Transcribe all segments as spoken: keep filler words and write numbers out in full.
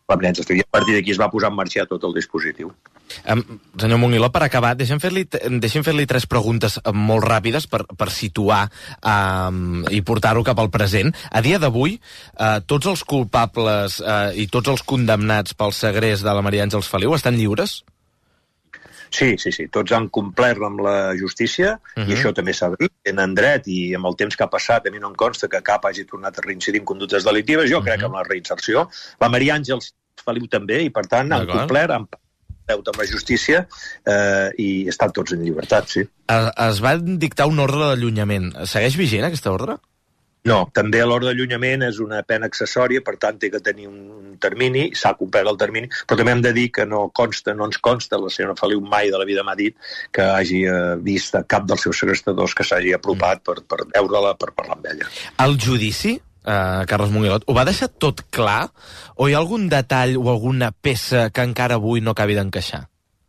la Maria Àngels Feliu. I a partir d'aquí es va posar en marxa tot el dispositiu. Um, senyor Monguiló, per acabar, deixem fer-li deixem fer-li tres preguntes molt ràpides per, per situar um, i portar-ho cap al present. A dia d'avui, uh, tots els culpables uh, i tots els condemnats pel segrest de la Maria Àngels Feliu estan lliures? Sí, sí, sí, tots han complert amb la justícia, uh-huh. i això també s'ha de dir, tenen dret, i amb el temps que ha passat a mi no em consta que cap hagi tornat a reincidir en conductes delictives, jo uh-huh. crec que amb la reinserció. La Maria Àngels Feliu també, i per tant han complert, han deute amb la justícia eh, i estan tots en llibertat, sí. Es va dictar un ordre d'allunyament. Segueix vigent aquesta ordre? No, també l'ordre d'allunyament és una pena accessòria, per tant té que tenir un termini, s'ha complert el termini, però també hem de dir que no consta, no ens consta, la senyora Feliu mai de la vida m'ha dit que hagi vist a cap dels seus segrestadors que s'hagi apropat per, per veure-la, per parlar amb ella. El judici, uh, Carles Monguiló, ho va deixar tot clar o hi ha algun detall o alguna peça que encara avui no acabi d'encaixar?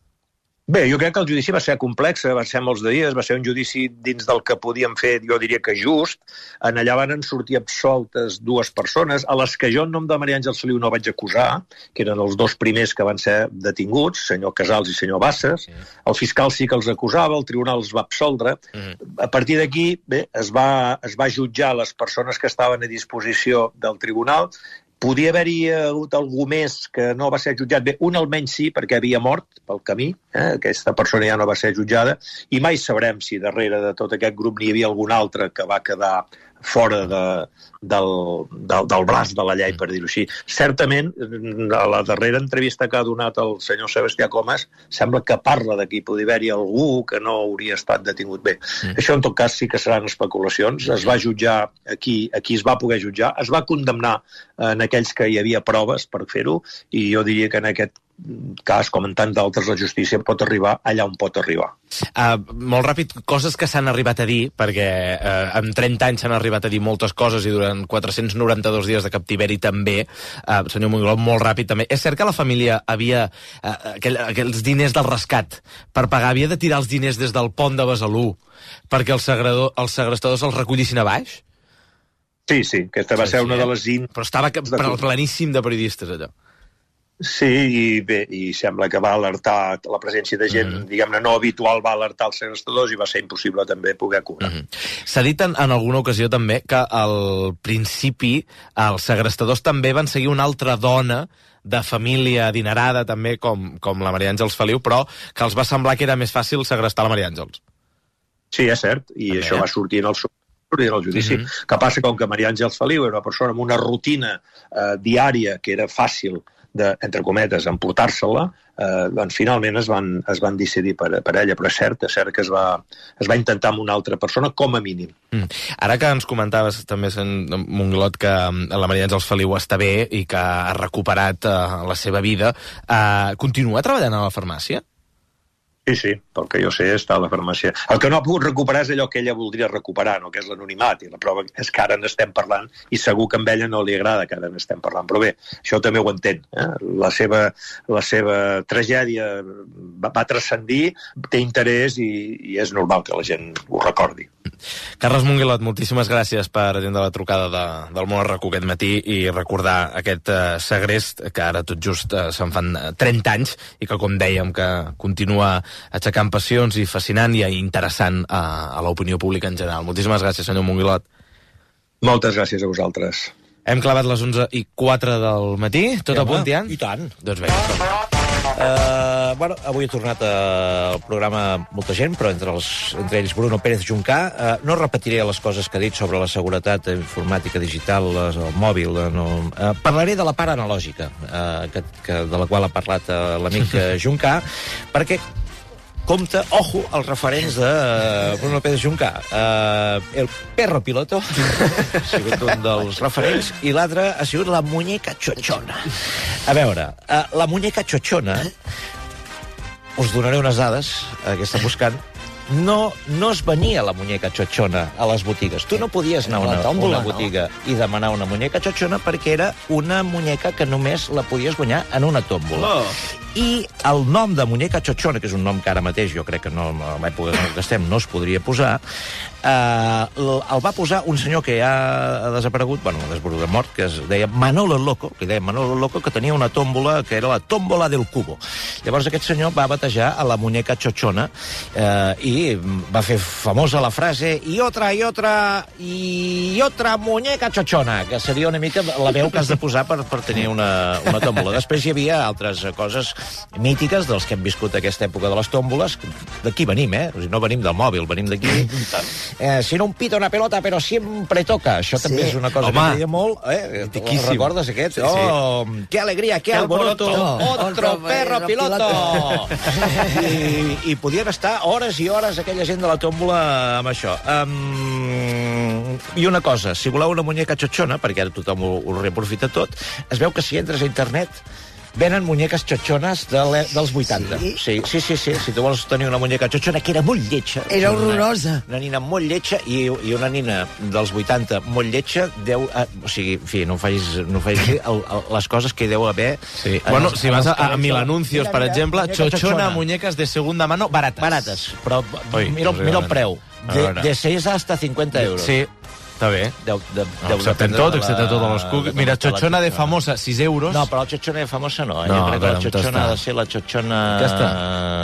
Bé, jo crec que el judici va ser complex, va ser molts de dies, va ser un judici dins del que podíem fer, jo diria que just. En allà van sortir absoltes dues persones, a les que jo en nom de Maria Àngels Feliu no vaig acusar, que eren els dos primers que van ser detinguts, senyor Casals i senyor Bassas. Sí. El fiscal sí que els acusava, el tribunal els va absoldre. Mm. A partir d'aquí, bé, es va, es va jutjar les persones que estaven a disposició del tribunal. Podia haver-hi hagut algú més que no va ser jutjat. Bé, un almenys sí, perquè havia mort pel camí. Eh? Aquesta persona ja no va ser jutjada. I mai sabrem si darrere de tot aquest grup n'hi havia algun altre que va quedar fora de, del, del, del braç de la llei, per dir-ho així. Certament, a la darrera entrevista que ha donat el senyor Sebastià Comas, sembla que parla de que hi podia haver-hi algú que no hauria estat detingut. Bé, mm. això en tot cas sí que seran especulacions. Es va jutjar aquí, aquí es va poder jutjar, es va condemnar en aquells que hi havia proves per fer-ho, i jo diria que en aquest cas, com en tants d'altres, la justícia pot arribar allà on pot arribar. Uh, molt ràpid, coses que s'han arribat a dir, perquè uh, en trenta anys s'han arribat a dir moltes coses i durant quatre-cents noranta-dos dies de captiveri també. Uh, senyor Monguiló, molt ràpid també. És cert que la família havia uh, aquell, aquells diners del rescat per pagar, havia de tirar els diners des del pont de Besalú perquè els, segredor, els segrestadors els recollissin a baix? Sí, sí, aquesta va sí, ser una sí, de les... In... Però estava planíssim de periodistes, allò. Sí, i bé, i sembla que va alertar la presència de gent, mm-hmm. diguem-ne, no habitual, va alertar els segrestadors i va ser impossible també poder cobrar. Mm-hmm. S'ha dit en, en alguna ocasió també que al principi els segrestadors també van seguir una altra dona de família adinerada també, com, com la Maria Àngels Feliu, però que els va semblar que era més fàcil segrestar la Maria Àngels. Sí, és cert, i també, això eh? va sortir en el i en el judici. Mm-hmm. Que passa com que Maria Àngels Feliu era una persona amb una rutina eh, diària que era fàcil de, entre cometes, emportar-se-la, eh, doncs finalment es van, es van decidir per, per ella, però és cert, és cert que es va, es va intentar amb una altra persona, com a mínim. Mm. Ara que ens comentaves també, Monguiló, que la Maria Àngels Feliu està bé i que ha recuperat eh, la seva vida, eh, continua treballant a la farmàcia? Sí, sí, pel que jo sé està a la farmàcia. El que no ha pogut recuperar és allò que ella voldria recuperar, no? Que és l'anonimat, i la prova és que ara n'estem parlant, i segur que a ella no li agrada que ara n'estem parlant, però bé, això també ho entén. Eh? La, seva, la seva tragèdia va, va transcendir, té interès i, i és normal que la gent ho recordi. Carles Monguiló, moltíssimes gràcies per atendre la trucada de, del Món R Q aquest matí i recordar aquest uh, segrest que ara tot just uh, se'n fan trenta anys i que, com dèiem, que continua aixecant passions i fascinant i interessant a, a l'opinió pública en general. Moltíssimes gràcies, senyor Monguiló. Moltes gràcies a vosaltres. Hem clavat les onze i quatre del matí. Tot a punt, Tian? I tant. Doncs bé. Uh, bueno, avui ha tornat al programa molta gent, però entre, els, entre ells Bruno Pérez Juncà. Uh, no repetiré les coses que ha dit sobre la seguretat informàtica digital, el mòbil. No. Uh, parlaré de la part analògica, uh, que, que, de la qual ha parlat uh, l'amic Juncà, perquè compte, ojo, els referents de Bruno Pérez Juncà. Uh, el perro piloto ha sigut un dels referents i l'altre ha sigut la muñeca chochona. A veure, uh, la muñeca chochona, us donaré unes dades uh, que està buscant. No, no es venia la muñeca chochona a les botigues. Tu no podies anar a una, una botiga i demanar una muñeca chochona perquè era una muñeca que només la podies guanyar en una tòmbola. Oh. I el nom de muñeca chochona, que és un nom que ara mateix jo crec que no, a l'època en què estem no es podria posar, eh, el va posar un senyor que ja ha desaparegut, bueno, ha mort, que es deia Manolo Loco, que deia Manolo Loco, que tenia una tòmbola, que era la tòmbola del cubo. Llavors aquest senyor va batejar a la muñeca chochona eh, i va fer famosa la frase i otra, i otra, i otra muñeca chochona, que seria una mica la veu que has de posar per, per tenir una, una tòmbola. Després hi havia altres coses mítiques dels que hem viscut aquesta època de les tòmboles. D'aquí venim, eh? O sigui, no venim del mòbil, venim d'aquí. Eh, si no un pito, una pelota, però siempre toca. Això sí. També és una cosa Home, que deia molt. Eh? Recordes aquest? Sí, sí. Oh, qué alegría, qué alboroto. Otro, otro perro piloto. I, I podien estar hores i hores aquella gent de la tòmbola amb això. Um, I una cosa, si voleu una muñeca chochona, perquè ara tothom ho, ho reaprofita tot, es veu que si entres a internet venen muñeques chochones de dels vuitanta. Sí? Sí, sí, sí, sí. Si tu vols tenir una muñeca chochona, que era molt lletja. Era horrorosa. Una, una nina molt lletja i, i una nina dels vuitanta molt lletja deu... Eh, o sigui, en fi, no facis, no facis el, el, les coses que hi deu haver... Sí. Bueno, els, si vas a, a Mil Anuncios, mira, per mira, exemple, chochona, chochona, muñecas de segunda mano baratas. Barates, però Oi, mira, mira el preu. De, de seis hasta cincuenta euros. Sí. Està bé. Deu, de, no, excepte tot, excepte tot els cucs. Mira, xochona de famosa, sis euros. No, però la xochona de famosa no. Eh? No, jo crec que la xochona ha de ser la xochona... Aquesta.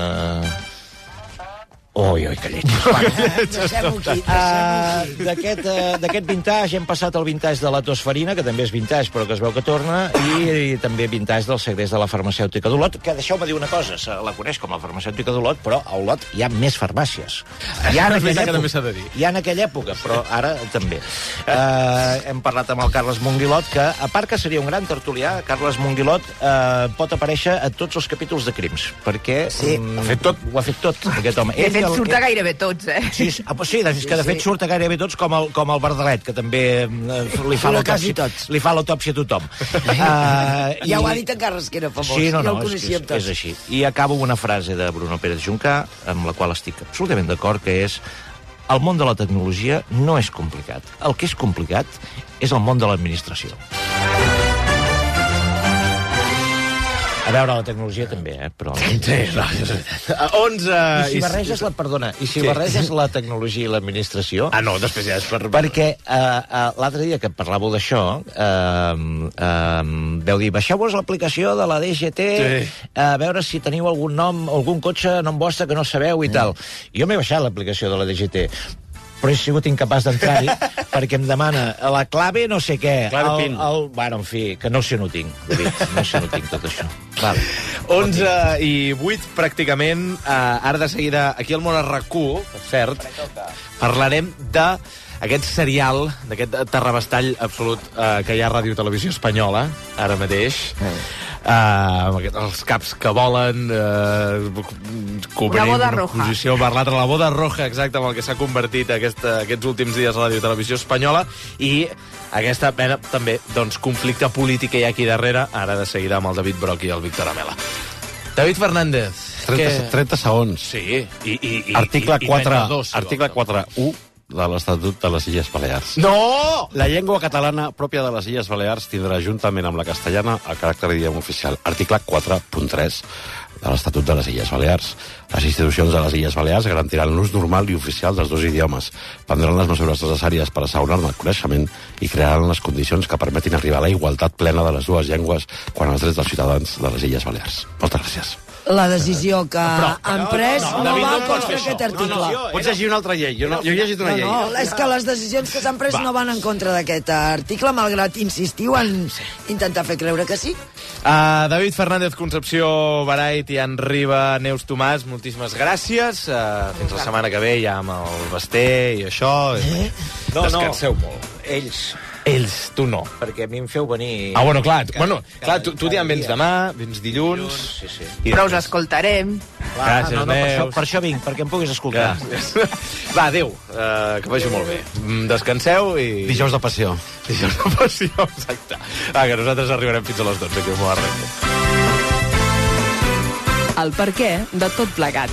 Ui, ui, que lleig. Deixem-ho aquí, deixem-ho aquí. D'aquest vintage hem passat al vintage de la tosferina, que també és vintage, però que es veu que torna, i, i també vintage del segrest de la farmacèutica d'Olot, que deixeu-me dir una cosa, se la coneix com la farmacèutica d'Olot, però a Olot hi ha més farmàcies. Hi ha en aquella època, hi ha en aquella època, però ara també. Uh, hem parlat amb el Carles Monguilot, que, a part que seria un gran tertulià, Carles Monguilot uh, pot aparèixer a tots els capítols de Crims, perquè sí. um, ha fet tot, ho ha fet tot, aquest home. De fet, surt a gairebé tots, eh? Sí, sí, sí, és que de fet surt a gairebé tots, com el, com el Verdalet, que també li fa l'autòpsia li fa l'autòpsia a tothom. Uh, ja ho ha dit en Carles, que era famós. Sí, no, no, ja és, és, és així. I acabo amb una frase de Bruno Pérez Juncà, amb la qual estic absolutament d'acord, que és: el món de la tecnologia no és complicat. El que és complicat és el món de l'administració. A veure, la tecnologia també, eh? Però... Sí, no, és veritat. onze... I si barreges la... Perdona, i si sí. barreges la tecnologia i l'administració... Ah, no, després ja és per... Perquè uh, uh, l'altre dia que parlàveu d'això, uh, uh, veu dir, baixeu-vos l'aplicació de la D G T sí. a veure si teniu algun nom, algun cotxe nom vostre que no sabeu i mm. tal. Jo m'he baixat l'aplicació de la D G T, però he sigut incapaç d'entrar-hi perquè em demana la clave no sé què. Clave el, PIN. El, bueno, en fi, que no sé on ho tinc, David, no sé on ho tinc, tot això. Vale. onze i vuit, pràcticament. Uh, ara de seguida, aquí al Món R Q, per cert, parlarem de aquest serial, d'aquest terrabastall absolut uh, que hi ha a Ràdio Televisió Espanyola, ara mateix. Mm. Uh, els caps que volen uh, cobrint una boda una roja. Posició per l'altra, la boda roja, exacte, amb el que s'ha convertit aquesta, aquests últims dies a Ràdio Televisió Espanyola, i aquesta mena també doncs, conflicte polític que hi ha aquí darrere, ara de seguida amb el David Broc i el Víctor Amela. David Fernández. trenta, que... trenta segons. Sí, i, i, i, article i, quatre, i dos, si article quatre u de l'Estatut de les Illes Balears. No! La llengua catalana pròpia de les Illes Balears tindrà, juntament amb la castellana, el caràcter d'idioma oficial. Article quatre punt tres de l'Estatut de les Illes Balears. Les institucions de les Illes Balears garantiran l'ús normal i oficial dels dos idiomes, prendran les mesures necessàries per assegurar-ne el coneixement i crearan les condicions que permetin arribar a la igualtat plena de les dues llengües quan els drets dels ciutadans de les Illes Balears. Moltes gràcies. La decisió que Però, han pres no, no, no, David, va no pots contra fer aquest això. article. No, no, pots llegir una altra llei. Jo, no, jo he llegit una no, llei. no, és que les decisions que s'han pres va. no van en contra d'aquest article, malgrat insistiu en intentar fer creure que sí. Uh, David Fernández, Concepció Barait, Ian Riba, Neus Tomàs, moltíssimes gràcies. Uh, fins la setmana que ve ja amb el Basté i això. Eh? No, Descanseu no. molt. Ells... Ells, tu no. Perquè a mi em feu venir... Ah, bueno, clar, cada, bueno, cada, clar tu, tu ja vens dia. demà, vens dilluns... dilluns sí, sí. Però us escoltarem. Clar, Gràcies, no, no, per, això, Neus. per això vinc, perquè em puguis escoltar. Va, adéu, uh, que vagi molt bé. Descanseu i... Dijous de passió. Dijous de passió, exacte. Va, que nosaltres arribarem fins a les dotze, aquí al Món R Q. El perquè de tot plegat.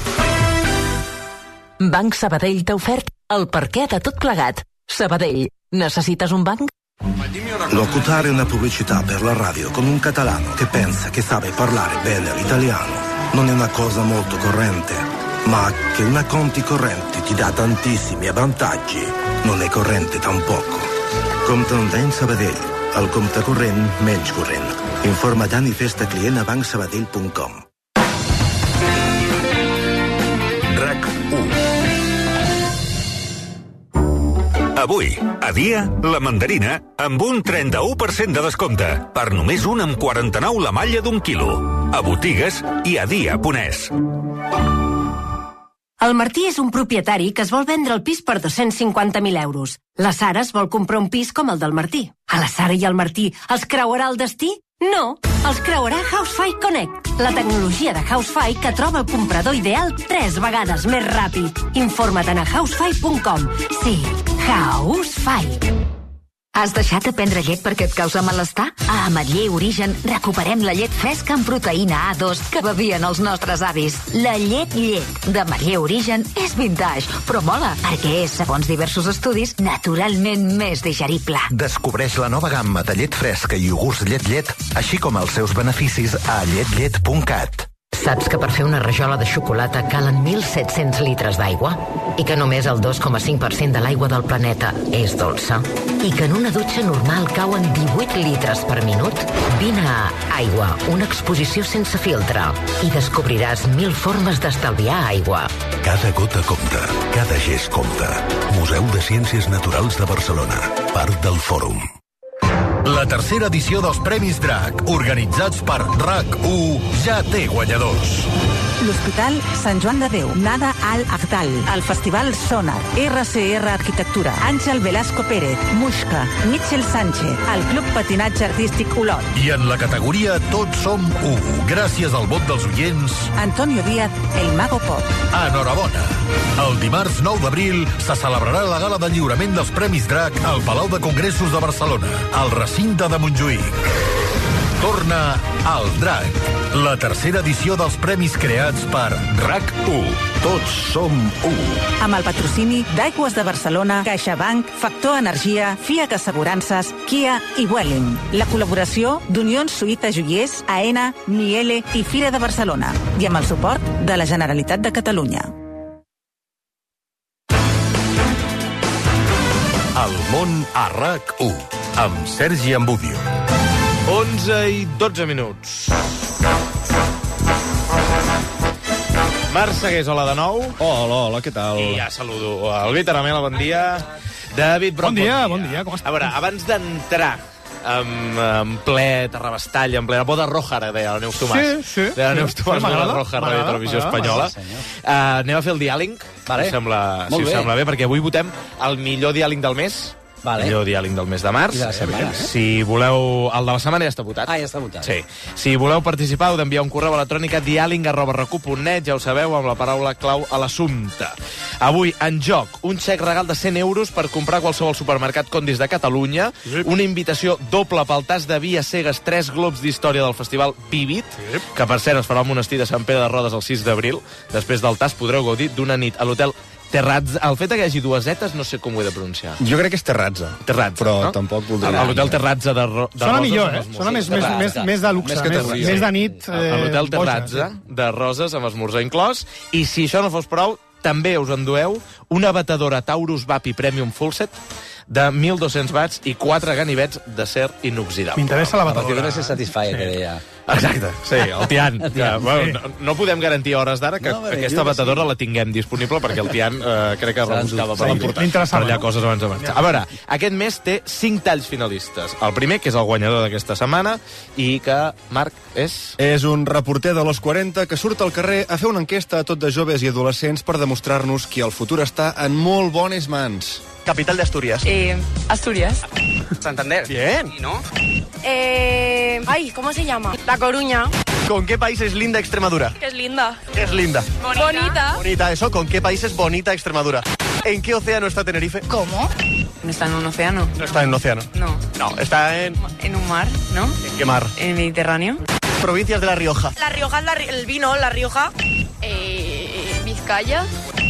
Banc Sabadell t'ha ofert el perquè de tot plegat. Sabadell, necessites un banc? Locutare una pubblicità per la radio con un catalano che pensa che sabe parlare bene l'italiano non è una cosa molto corrente, ma che una conti corrente ti dà tantissimi vantaggi non è corrente tampoco. Compte Sabadell, el compte corrent menys corrent. Informa Dani Festa client a banc sabadell punt com. RAC u. Avui, a Dia, la mandarina amb un trenta-u per cent de descompte. Per només un amb quaranta-nou la malla d'un quilo. A botigues i a dia punt es. El Martí és un propietari que es vol vendre el pis per dos-cents cinquanta mil euros. La Sara es vol comprar un pis com el del Martí. A la Sara i al Martí els creuarà el destí? No, els creuarà Housefy Connect, la tecnologia de Housefy que troba el comprador ideal tres vegades més ràpid. Informa't a housefy punt com. Sí, Housefy. Has deixat de prendre llet perquè et causa malestar? A Ametller Origen recuperem la llet fresca amb proteïna A dos que bevien els nostres avis. La llet llet d'Ametller Origen és vintage, però mola, perquè és, segons diversos estudis, naturalment més digerible. Descobreix la nova gamma de llet fresca i iogurts llet llet, així com els seus beneficis a llet llet punt cat. Saps que per fer una rajola de xocolata calen mil set-cents litres d'aigua? I que només el dos coma cinc per cent de l'aigua del planeta és dolça? I que en una dutxa normal cauen divuit litres per minut? Vine a Aigua, una exposició sense filtre, i descobriràs mil formes d'estalviar aigua. Cada gota compta, cada gest compta. Museu de Ciències Naturals de Barcelona, part del Fòrum. La tercera edició dels Premis Drac, organitzats per RAC u, ja té guanyadors. L'Hospital Sant Joan de Déu, Nada al Agdal, el Festival Sonar, R C R Arquitectura, Àngel Velasco Pérez, Muixca, Mitchell Sánchez, el Club Patinatge Artístic Olot. I en la categoria Tots som u, gràcies al vot dels oients, Antonio Díaz, el Mago Pop. Enhorabona. El dimarts nou d'abril se celebrarà la gala de lliurament dels Premis Drac al Palau de Congressos de Barcelona, al recinte de Montjuïc. Torna al Drac, la tercera edició dels premis creats per RAC u. Tots som u. Amb el patrocini d'Aigües de Barcelona, CaixaBank, Factor Energia, Fiat Assegurances, Kia i Welling. La col·laboració d'Unions Suïta Joiers, AENA, Miele i Fira de Barcelona. I amb el suport de la Generalitat de Catalunya. El món a RAC u, amb Sergi Ambudio. onze i dotze minuts. Marc Segués, hola de nou. Hola, hola, què tal? I ja saludo el Víctor Amela, bon dia. David Broc, bon dia. Bon dia, com estàs? A veure, abans d'entrar en, en ple Terrabastall, en plena boda roja, ara deia la Neus Tomàs. Sí, sí. De la Neus Tomàs, boda roja, Ràdio Televisió Espanyola. Uh, anem a fer el diàleg, vale. si, sembla, si us sembla bé, perquè avui votem el millor diàleg del mes. Vale. Millor diàleg del mes de març. De la setmana, eh? Si voleu... El de la setmana ja està votat. Ah, ja està votat. Sí. Si voleu participar, heu d'enviar un correu electrònic a diàleg arroba rac u punt net, ja ho sabeu, amb la paraula clau a l'assumpte. Avui, en joc, un xec regal de cent euros per comprar qualsevol supermercat Condis de Catalunya, sí. Una invitació doble pel tas de Vies Cegues, tres globs d'història del festival Vivit, sí. Que per cert es farà al monestir de Sant Pere de Rodes el sis d'abril. Després del tas podreu gaudir d'una nit a l'hotel Terrazza. El fet que hi hagi dues zetes no sé com ho he de pronunciar. Jo crec que és Terrazza. Terrazza, però no? tampoc voldria... A l'hotel Terrazza de, ro de Sona Roses... millor, eh? Sona més, més, més, més de luxe, més, més, més de nit... Eh, a l'hotel Terrazza de Roses amb esmorzar inclòs. I si això no fos prou, també us endueu una batedora Taurus Vapi Premium Full Set de mil dos-cents watts i quatre ganivets d'acer inoxidable. M'interessa la batedora. A partir de ser Satisfyer, que deia. Exacte, sí, el Tian. Que, bueno, no, no podem garantir a hores d'ara que no, aquesta batedora sí. La tinguem disponible perquè el Tian eh, crec que rebuscava per l'emportar per allà coses abans de marxar. A veure, aquest mes té cinc talls finalistes. El primer, que és el guanyador d'aquesta setmana, i que, Marc, és... És un reporter de los quaranta que surt al carrer a fer una enquesta a tot de joves i adolescents per demostrar-nos que el futur està en molt bones mans. Capital de Asturias. Eh, Asturias. Santander. Bien. ¿Y no? Eh... Ay, ¿cómo se llama? La Coruña. ¿Con qué país es linda Extremadura? Que es linda. ¿Qué es linda? Bonita. Bonita. Bonita, eso. ¿Con qué país es bonita Extremadura? ¿En qué océano está Tenerife? ¿Cómo? ¿No está en un océano? No está en un océano. No. No, está en... En un mar, ¿no? ¿En qué mar? En el Mediterráneo. Provincias de La Rioja. La Rioja es la, el vino, La Rioja. Eh... Vizcaya.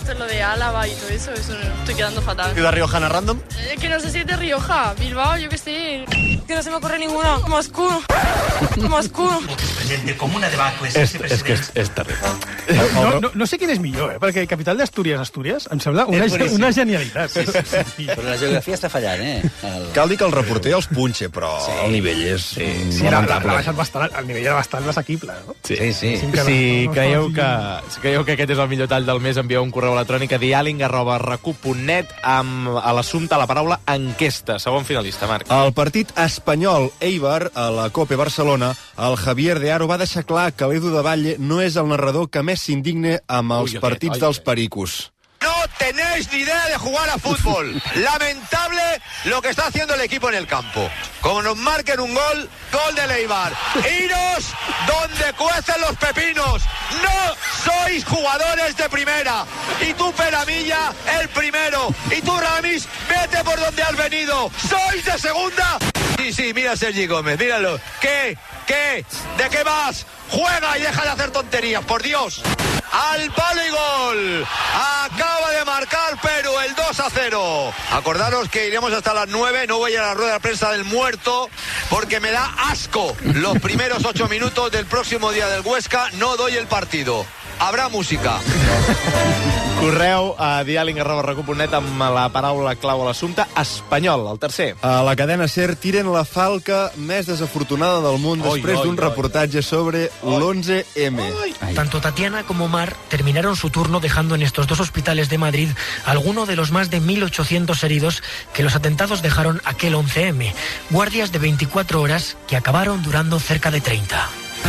visto lo de Álava y todo eso, eso estoy quedando fatal. ¿Ciudad riojana random? Eh, que no sé si es de Rioja, Bilbao, yo qué sé. Que no se me ocurre ninguna. Moscú. Moscú. De comuna de Baco és... És, és que és, és terrible. No, no, no sé quin és millor, eh? Perquè capital d'Astúries, Astúries, em sembla una, una genialitat. Sí, sí, sí. Però la geografia està fallant, eh? El... Cal dir que el reporter els punxa, però sí. el nivell és sí, sí, lamentable. L'ha baixat bastant, el nivell era bastant assequible, no? Sí, sí. sí. Si, no, creieu no, que, si creieu que aquest és el millor tall del mes, envieu un correu electrònic a dialing arroba recu punt net amb a l'assumpte la paraula enquesta. Segon finalista, Marc. El partit espanyol Eibar a la Cope Barcelona, el Javier de Aro va deixar clar que l'Edu de Valle no és el narrador que més s'indigne amb els Uy, partits okay. dels pericos. No tenéis ni idea de jugar a fútbol. Lamentable lo que está haciendo el equipo en el campo. Como nos marquen un gol, gol del Eibar. Iros donde cuecen los pepinos. No sois jugadores de primera. Y tú, Peramilla, el primero. Y tú, Ramis, vete por donde has venido. ¿Sois de segunda? Sí, sí, mira a Sergi Gómez, míralo. ¿Qué? ¿Qué? ¿De qué vas? Juega y deja de hacer tonterías, por Dios. Al palo y gol. Acaba de marcar Perú el dos a cero. Acordaros que iremos hasta las nueve. No voy a la rueda de prensa del muerto porque me da asco los primeros ocho minutos del próximo día del Huesca. No doy el partido. Habrá música. Correu a dialing arroba recu punt net amb la paraula clau a l'assumpte espanyol, el tercer. A la cadena SER tiren la falca més desafortunada del món després d'un reportatge sobre l'once eme. Tanto Tatiana como Omar terminaron su turno dejando en estos dos hospitales de Madrid alguno de los más de mil ochocientos heridos que los atentados dejaron aquel once eme. Guardias de veinticuatro horas que acabaron durando cerca de treinta.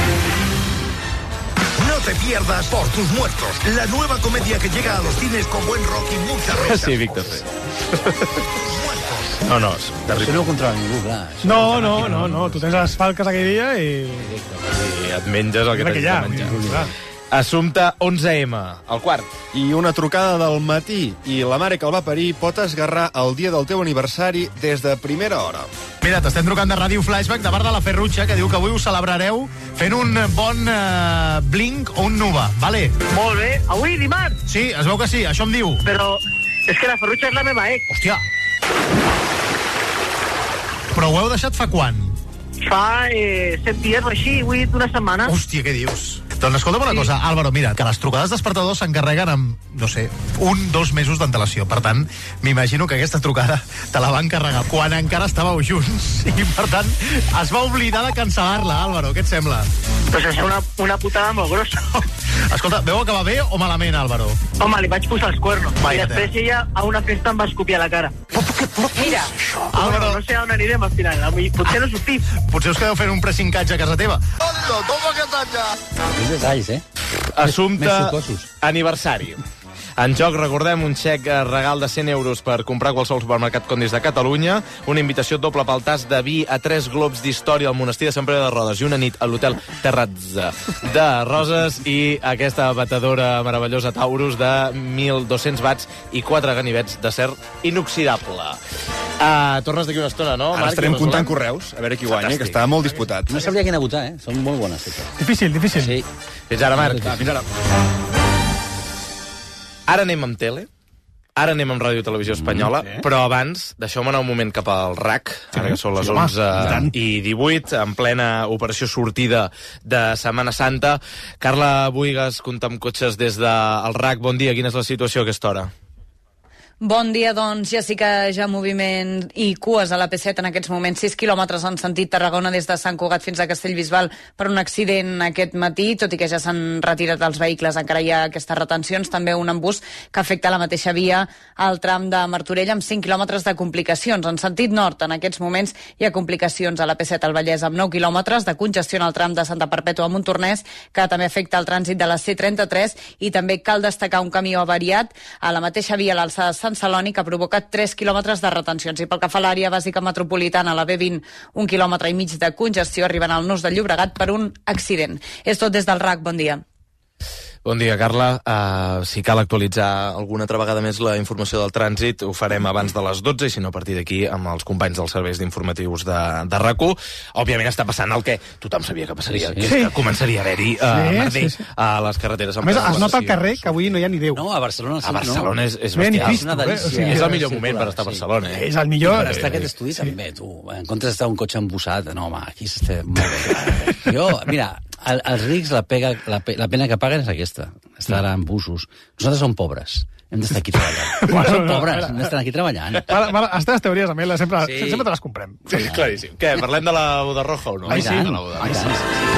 No te pierdas Por tus muertos, la nueva comedia que llega a los cines con buen rock y mucha risa. Sí, Víctor. No, no, és terrible. No controla ningú, clar. No, no, no, no, tu tens les falques aquell dia i... I et menges el que tens de menjar. Clar. Assumpte onze eme, el quart. I una trucada del matí i la mare que el va parir pot esgarrar el dia del teu aniversari des de primera hora. Mira, t'estem trucant de Ràdio Flashback de part de la Ferrutxa, que diu que avui ho celebrareu fent un bon uh, blink o un nuba, vale? Molt bé. Avui, dimarts? Sí, es veu que sí, això em diu. Però és que la Ferrutxa és la meva ex. Hòstia. Però ho heu deixat fa quan? Fa eh, set dies o així, avui d'una setmana. Hòstia, què dius? Doncs escolta'm una sí. cosa, Álvaro, mira, que les trucades despertadors s'encarreguen amb, no sé, un, dos mesos d'antelació. Per tant, m'imagino que aquesta trucada te la van encarregar quan encara estàveu junts i, per tant, es va oblidar de cancel·lar-la, Álvaro. Què et sembla? Pues és una, una putada molt grossa. Escolta, veu acabar bé o malament, Álvaro? Home, li vaig posar els cuernos. Vaya I després té. ella a una festa em va escopir a la cara. Mira, Álvaro, no sé on anirem al final. Potser no sortim. Potser us quedeu fent un pressincatge a casa teva. Tonto, toma que talla. Detalls, eh? Assumpte aniversari. En joc, recordem, un xec regal de cent euros per comprar qualsevol supermercat Condis de Catalunya, una invitació doble pel tas de vi a tres globs d'història al monestir de Sant Pere de Rodes i una nit a l'hotel Terrazza de Roses i aquesta batedora meravellosa Taurus de mil dos-cents watts i quatre ganivets d'acer inoxidable. Uh, tornes d'aquí una estona, no? Ara estarem comptant correus, a veure qui guanya, que està molt disputat. No sabria quina votar, eh? Són molt bones. Difícil, difícil. Sí. Fins ara, Marc. Fins ara. Ara anem amb tele, ara anem amb Ràdio Televisió Espanyola, mm, sí. Però abans, deixeu-me anar un moment cap al R A C, sí, ara que són les sí, onze i divuit, en plena operació sortida de Setmana Santa. Carla Buigas, compta amb cotxes des del R A C. Bon dia, quina és la situació a aquesta hora? Bon dia, doncs ja sí que hi ha moviment i cues a la P set en aquests moments, sis quilòmetres en sentit Tarragona des de Sant Cugat fins a Castellbisbal per un accident aquest matí, tot i que ja s'han retirat els vehicles, encara hi ha aquestes retencions, també un embús que afecta la mateixa via al tram de Martorell amb cinc quilòmetres de complicacions. En sentit nord, en aquests moments hi ha complicacions a la P set al Vallès amb nou quilòmetres de congestió en el tram de Santa Perpètua a Montornès, que també afecta el trànsit de la C trenta-tres, i també cal destacar un camió avariat a la mateixa via a l'alçada de Sant Celoni, que ha provocat tres quilòmetres de retencions. I pel que fa a l'àrea bàsica metropolitana, la B vint, un quilòmetre i mig de congestió, arribant al Nus de Llobregat per un accident. És tot des del R A C. Bon dia. Bon dia, Carla. Uh, si cal actualitzar alguna altra vegada més la informació del trànsit, ho farem abans de les dotze, i si no, a partir d'aquí, amb els companys dels serveis d'informatius de, de R A C u. Òbviament està passant el que tothom sabia que passaria, sí, sí. que és que començaria a haver-hi uh, sí, merder sí, sí. a les carreteres. A més, es nota al carrer que avui no hi ha ni Déu. No, a Barcelona sí, a Barcelona no. és, és bestial. Cristo, és una delícia. O sigui, és el millor moment per estar a Barcelona. Eh? És el millor. Per estar aquest estudi sí. també, tu. En comptes d'estar un cotxe embussat, no, home, aquí s'està molt bé. Jo, mira, el, els rics la, pega, la, la pena que paguen és aquesta, estar en busos. Nosaltres som pobres, hem d'estar aquí treballant. Bueno, som pobres, hem d'estar aquí treballant. Vale, vale, les teves teories, Amel, sempre, sí. sempre te les comprem. Sí, claríssim. Què, parlem de la boda roja o no? Ai, sí. De la boda. Ai, sí.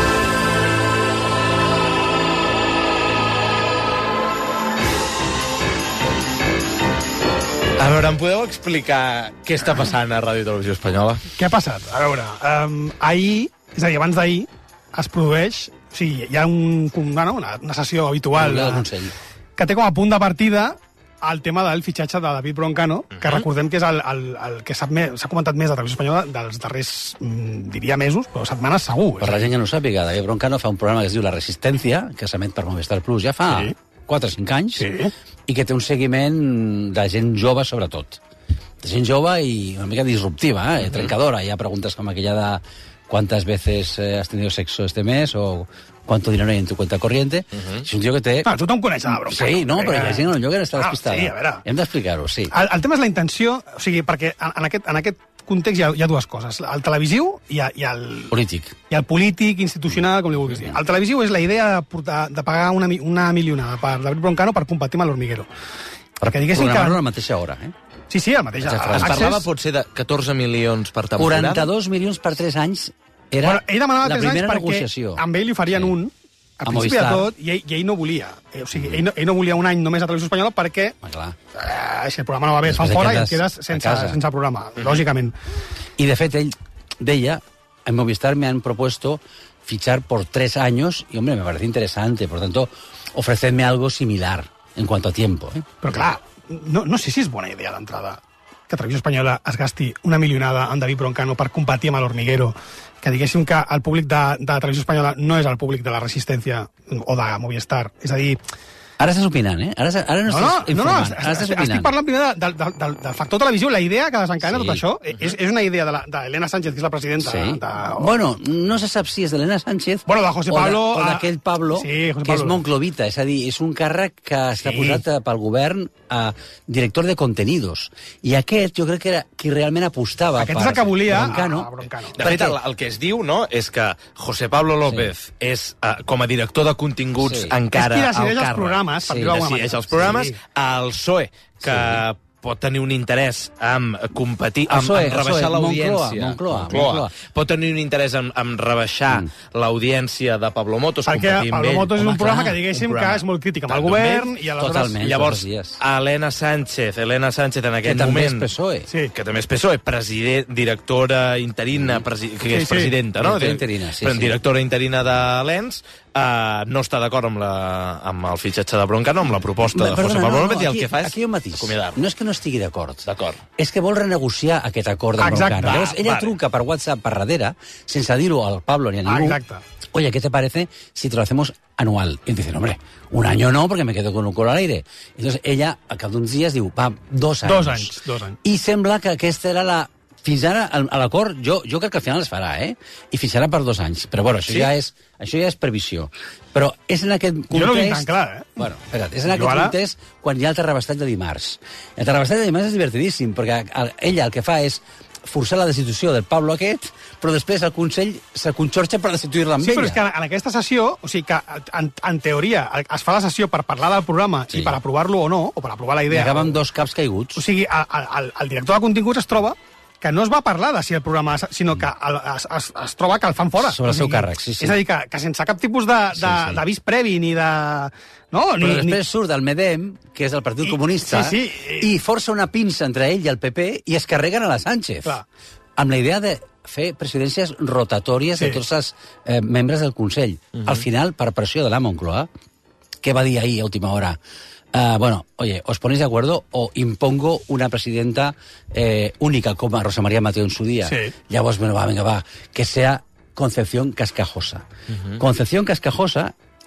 A veure, em podeu explicar què està passant a Ràdio i Televisió Espanyola? Què ha passat? A veure, um, ahir, és a dir, abans d'ahir, es produeix, o sigui, hi ha un, bueno, una, una sessió habitual de, que té com a punt de partida el tema del fitxatge de David Broncano, que uh-huh. recordem que és el, el, el que s'ha comentat més a Televisió Espanyola dels darrers, mm, diria, mesos, però setmanes segur. Per la gent que no sàpiga, David Broncano fa un programa que es diu La Resistencia, que s'emet per Movistar Plus ja fa sí. quatre o cinc anys, sí. i que té un seguiment de gent jove, sobretot. De gent jove i una mica disruptiva, eh? Uh-huh. trencadora. Hi ha preguntes com aquella de ¿cuántas veces eh, has tenido sexo este mes? O ¿cuánto dinero hay en tu cuenta corriente? Uh-huh. És un tio que té... Ah, tu te'n coneixes, Broncano. Sí, no, però hi ha gent en el lloc que està despistada. Ah, sí, a veure. Hem d'explicar-ho, sí. El, el tema és la intenció, o sigui, perquè en, en, aquest, en aquest context hi ha, hi ha dues coses. El televisiu i, i el... Polític. I el polític, institucional, com li vulguis dir. El televisiu és la idea de, portar, de pagar una, una milionada per David Broncano per competir amb l'Hormiguero. Perquè diguéssim que... Programar-ho a la mateixa hora, eh? Sí, sí, a la mateixa hora. Es parlava potser de catorze milions per temporada? quaranta-dos milions per tres anys era bueno, ell demanava la primera anys negociació. Amb ell li farien sí. un, a, a principi de tot, i ell, i ell no volia. O sigui, mm. ell, no, ell no volia un any només a Televisió Espanyola perquè ah, eh, si el programa no va bé, et fan fora i et quedes sense, sense programa, mm. lògicament. Y de fet, ell deia, en Movistar me han propuesto fichar por tres años, y hombre, me parece interesante, por tanto, ofrecerme algo similar en cuanto a tiempo. ¿eh? Però clar, no, no sé si és bona idea d'entrada que Televisió Espanyola es gasti una milionada en David Broncano per competir amb l'Hormiguero, que diguéssim que el públic de, de Televisió Espanyola no és el públic de la Resistència o de Movistar. És a dir... Ara estàs opinant, eh? Ara, ara no, no estàs informant. No, no, ara estàs opinant. Estic parlant primer de, de, de, del factor televisió. La idea que desencadena sí. tot això és, és una idea d'Helena Sánchez, que és la presidenta. Sí. De, o... Bueno, no se sap si és d'Helena Sánchez bueno, de José Pablo, o d'aquell Pablo, sí, que és monclovita. És a dir, és un càrrec que està sí. posat pel govern a director de contenidos. I aquest jo crec que era qui realment apostava aquest per és el que volia Broncano. A, a Broncano. De fet, el, el que es diu, no?, és que José Pablo López sí. és, uh, com a director de continguts, sí. encara al càrrec. És qui decideix els programes, per sí. dir-ho d'alguna els programes, sí. el P S O E, que sí. pot tenir un interès en competir, en, Soe, en rebaixar Soe, l'audiència. Moncloa, Moncloa, Moncloa. Pot tenir un interès en, en rebaixar mm. l'audiència de Pablo Motos. Perquè Pablo Motos és un programa que diguéssim programa. que és molt crític amb el govern. I Totalment. Llavors, Helena Sánchez, Helena Sánchez en aquest que moment... També és P S O E. Sí. Que també és P S O E, president, directora interina, presi, que és sí, sí. presidenta, no? Interina, sí, sí. Directora interina de l'E N S, Uh, no està d'acord amb, la, amb el fitxatge de Broncano, amb la proposta de José Pablo López, i el que fa és aquí un matís. No és que no estigui d'acord. D'acord. És que vol renegociar aquest acord de Broncano. Llavors, ella vale. truca per WhatsApp per darrere, sense dir-ho al Pablo ni a ningú. Exacte. Oye, ¿qué te parece si te lo hacemos anual? Y dice, hombre, un año no, porque me quedo con un col al aire. Entonces ella, al cap d'uns dies, diu, va, dos anys. Dos anys, dos anys. I sembla que aquesta era la... Fins ara, a l'acord, jo, jo crec que al final es farà, eh? I fins ara per dos anys. Però, bueno, això, sí? ja, és, això ja és previsió. Però és en aquest context... Jo no ho tinc tan clar, eh? Bueno, espera't, és en aquest ara... context quan hi ha el terrabastat de dimarts. El terrabastat de dimarts és divertidíssim, perquè ella el que fa és forçar la destitució del Pablo aquest, però després el Consell se conxorxa per destituir-la amb sí, ella. Sí, però és que en aquesta sessió, o sigui que en, en teoria es fa la sessió per parlar del programa sí. i per aprovar-lo o no, o per aprovar la idea... I acaba amb dos caps caiguts. O sigui, el, el, el director de continguts es troba que no es va parlar de si el programa, sinó que el, es, es, es troba que el fan fora. Sobre el seu càrrec, sí, sí. És a dir, que, que sense cap tipus d'avís de, de, sí, sí. previ ni de... No, ni, però després ni... surt del MEDEM, que és el Partit I, Comunista, sí, sí, i... i força una pinça entre ell i el P P i es carreguen a la Sánchez. Clar. Amb la idea de fer presidències rotatòries sí. de tots els eh, membres del Consell. Uh -huh. Al final, per pressió de la Moncloa, que va dir ahir a última hora... Uh, bueno, oye, os ponéis de acuerdo o impongo una presidenta eh, única como a Rosa María Mateo en su día. Sí. Ya vos, bueno, va, venga, va, que sea Concepción Cascajosa. Uh-huh. Concepción Cascajosa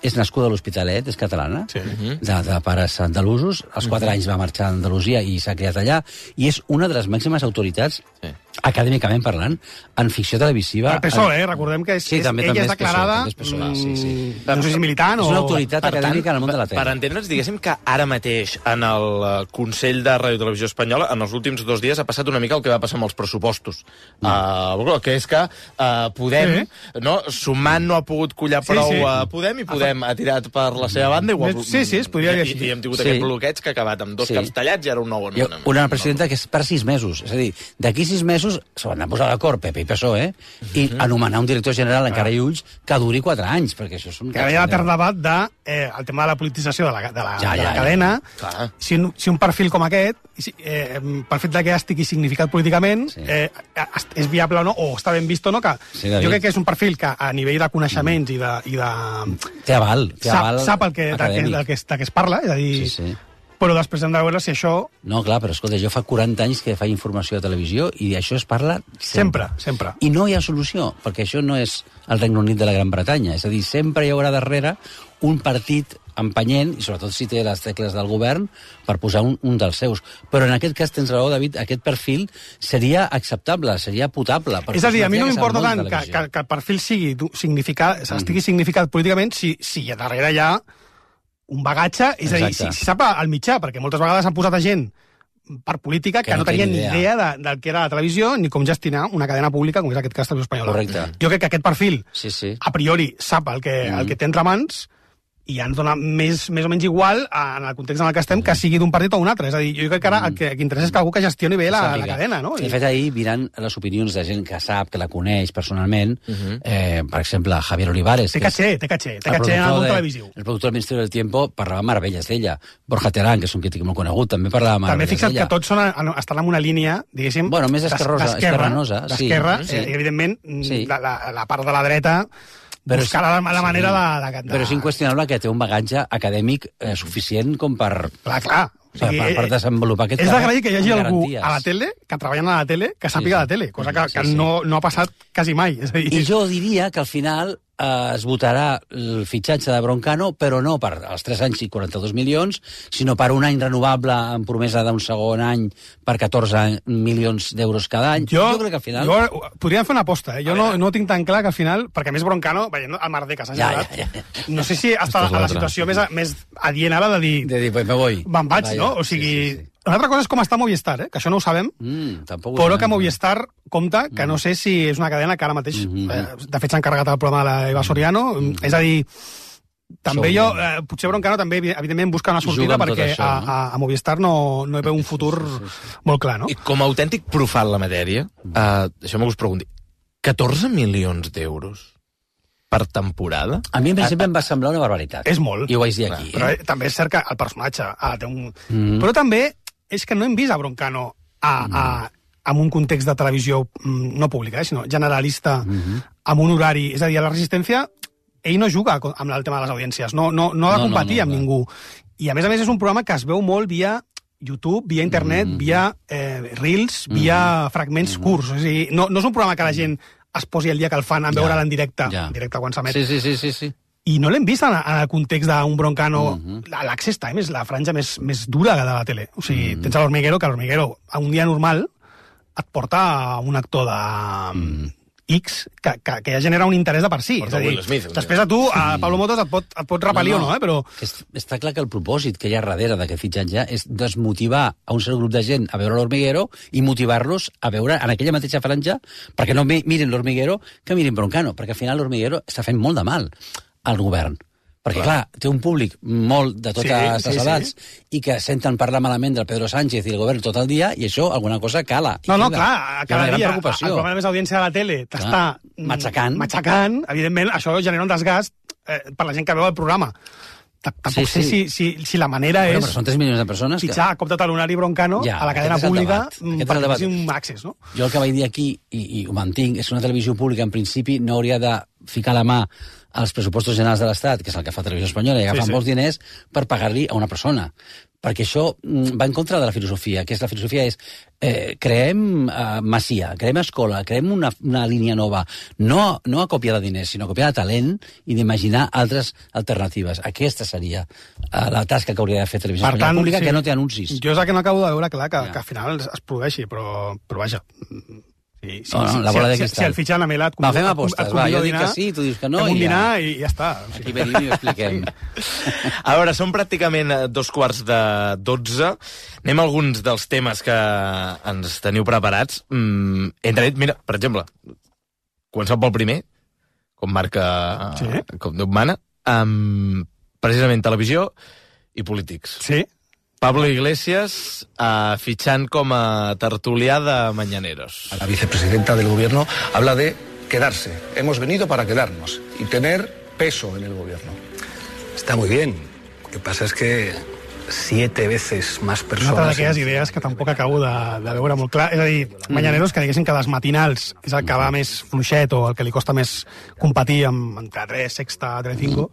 és nascuda a l'Hospitalet, és catalana, sí. de, de pares andalusos. Als quatre anys va marxar a Andalusia i s'ha criat allà, i és una de les màximes autoritats, sí. acadèmicament parlant, en ficció televisiva. El P S O E, eh? Recordem que és, sí, és, també, ella també és declarada, és P S O E, sí, sí. no sé si militant o... És una autoritat per acadèmica tant, en el món de la tele. Per entendre'ns, diguéssim que ara mateix en el Consell de Ràdio i Televisió Espanyola, en els últims dos dies ha passat una mica el que va passar amb els pressupostos. Mm. Uh, que és que uh, Podem, sí. no, sumant no ha pogut collar prou sí, sí. a Podem i Podem ha tirat per la seva banda. Igual, sí, sí, es podria dir així. I, i hem tingut sí. aquest bloqueig que ha acabat amb dos sí. caps tallats i ara un nou. Jo, una presidenta que és per sis mesos. És a dir, d'aquí sis mesos se van a posar d'acord P P i P S O E, eh? i uh -huh. anomenar un director general, encara i ulls, que duri quatre anys, perquè això és un... Que hi ha l'etern debat de, eh, el tema de la politització de la, de la, ja, de la ja, cadena. Ja. Si, un, si un perfil com aquest, eh, per fet que estigui significat políticament, sí. eh, és viable o no, o està ben vist o no, que sí, jo crec que és un perfil que a nivell de coneixements mm. i de... I de té aval, té sap, aval sap el que, de, que, de, que, de què es parla, és a dir... Sí, sí. Però després hem de veure si això... No, clar, però escolta, jo fa quaranta anys que faig informació a televisió i d'això es parla sempre. Sempre, sempre. I no hi ha solució, perquè això no és el Regne Unit de la Gran Bretanya. És a dir, sempre hi haurà darrere un partit empenyent, i sobretot si té les tecles del govern, per posar un, un dels seus. Però en aquest cas, tens raó, David, aquest perfil seria acceptable, seria potable. És a dir, a mi no m'importa tant que, que, que el perfil sigui significat, mm. estigui significat políticament si, si darrere hi ha un bagatge, és a dir, si, si sap el mitjà, perquè moltes vegades han posat a gent per política que, que no, no tenia ni idea, idea de, del que era la televisió ni com gestionar una cadena pública com és aquest cas Televisió Espanyola. Correcte. Jo crec que aquest perfil, sí, sí. a priori, sap el que, mm. el que té entre mans i ja ens dona més, més o menys igual en el context en el que estem que sigui d'un partit o un altre. És a dir, jo crec que ara el que, el que interessa és que algú que gestioni bé la, la cadena, no? De fet, ahir, mirant les opinions de gent que sap, que la coneix personalment, uh -huh. eh, per exemple, Javier Olivares... Té caché, té caché, té caché en el món televisiu. El productor del Ministeri del Tiempo parlava meravelles d'ella. Borja Terán, que és un crític molt conegut, també parlava meravelles d'ella. També fixa't que tots són, estan en una línia, diguéssim... Bueno, més esquerrosa, esquerranosa. D'esquerra, sí. eh, evidentment, sí. la, la, la part de la dreta... Però buscar la, la manera sí. de, de, de... Però és inqüestionable que té un bagatge acadèmic eh, suficient com per... Clar, clar. O sigui, per, per desenvolupar aquest és d'agrair que hi hagi algú a la tele, que treballant a la tele, que sàpiga sí, sí. la tele, cosa que, sí, que sí. No, no ha passat quasi mai. És a dir... I jo diria que al final eh, es votarà el fitxatge de Broncano, però no per als tres anys i quaranta-dos milions, sinó per un any renovable amb promesa d'un segon any per catorze milions d'euros cada any. Jo, jo crec que al final... Jo, podríem fer una aposta, eh? Jo no, no tinc tan clar que al final, perquè a més Broncano, veient el merder que s'ha generat, ja, ja, ja. no sé si està a la situació més, més adient ara de dir... De dir, pues me voy. Me'n vaig, no? O sigui... Sí, sí, sí. Una altra cosa és com està Movistar, eh? Que això no ho sabem, mm, tampoc ho però sabem. que Movistar compta, que no sé si és una cadena que ara mateix, mm -hmm. eh, de fet s'ha encarregat el programa de l'Eva Soriano, mm -hmm. és a dir, també jo, eh, potser Broncano també, evidentment, busca una sortida perquè això, a, a, a Movistar no, no hi veu un futur sí, sí, sí. molt clar, no? I com a autèntic profan la matèria, eh, deixeu-me que us pregunti, catorze milions d'euros per temporada? A mi, en principi, em va semblar una barbaritat. És molt. I ho vaig dir aquí. Però eh? també és cert que el personatge ah, té un... Mm. Però també és que no hem vist a Broncano a, a, en un context de televisió no pública, eh, sinó generalista, mm -hmm. amb un horari. És a dir, a la Resistència, ell no juga amb el tema de les audiències, no, no, no ha de competir no, no, no, amb no. ningú. I, a més a més, és un programa que es veu molt via YouTube, via internet, mm -hmm. via eh, Reels, via mm -hmm. fragments mm -hmm. curts. És a dir, no, no és un programa que la gent es posi el dia que el fan a ja, veure'l en directe, ja. en directe quan s'emet. Sí, sí, sí, sí, sí. I no l'hem vist en, en el context d'un Broncano. Mm -hmm. L'Access Time és la franja més, més dura de la tele. O sigui, mm -hmm. tens l'Hormiguero, que l'Hormiguero, a un dia normal, et porta un actor de mm. X que, que, que ja genera un interès de per si. Porta és a dir, Smith, després a tu, a Pablo Motos, et pot, et pot repelir no, no. o no, eh? Però... És, està clar que el propòsit que hi ha darrere d'aquest fitxatge és desmotivar a un cert grup de gent a veure l'Hormiguero i motivar-los a veure en aquella mateixa franja, perquè no mirin l'Hormiguero, que mirin Broncano, perquè al final l'Hormiguero està fent molt de mal al govern. Perquè, clar, té un públic molt de totes sí, les sí, edats sí. i que senten parlar malament del Pedro Sánchez i el govern tot el dia, i això, alguna cosa cala. No, no, clar, cada dia el programa de més audiència de la tele t'està matxacant. matxacant. Evidentment, això genera un desgast eh, per la gent que veu el programa. Tampoc sí, sé sí. Si, si, si la manera bueno, és... Però són tres milions de persones fitxar que... a cop de talonari Broncano ja, a la cadena pública per fer un accés, no? Jo el que vaig dir aquí, i, i ho mantinc, és una televisió pública, en principi, no hauria de ficar la mà als pressupostos generals de l'Estat, que és el que fa Televisió Espanyola, i agafen sí, sí. molts diners per pagar-li a una persona. Perquè això va en contra de la filosofia, que és la filosofia és eh, creem eh, masia, creem escola, creem una, una línia nova, no, no a copiar de diners, sinó a copiar de talent i d'imaginar altres alternatives. Aquesta seria eh, la tasca que hauria de fer Televisió Espanyola Pública, sí. que no té anuncis. Jo és el que no acabo de veure, clar, que, ja. que al final es produeixi, però, però vaja... Sí, sí, no, no, sí, la bola si, de cristal. Si el fitxen a Melat... Va, fem apostes, va, jo dic que sí, tu dius que no, i un ja... dinar i ja està. Aquí venim i ho expliquem. A veure, són pràcticament dos quarts de dotze. Anem a alguns dels temes que ens teniu preparats. Mm, entre ells, mira, per exemple, comencem pel primer, com marca... Sí. Com Déu mana, amb precisament televisió i polítics. Sí. Pablo Iglesias uh, fichant com a tertulià de Mañaneros. La vicepresidenta del gobierno habla de quedarse. Hemos venido para quedarnos y tener peso en el gobierno. Está muy bien. Lo que pasa es que siete veces más persones... Una altra d'aquelles idees que tampoc acabo de, de veure molt clar. És a dir, Mañaneros, que diguessin que les matinals és el que va més fluixet o el que li costa més competir amb entre tres, Sexta, Telecinco.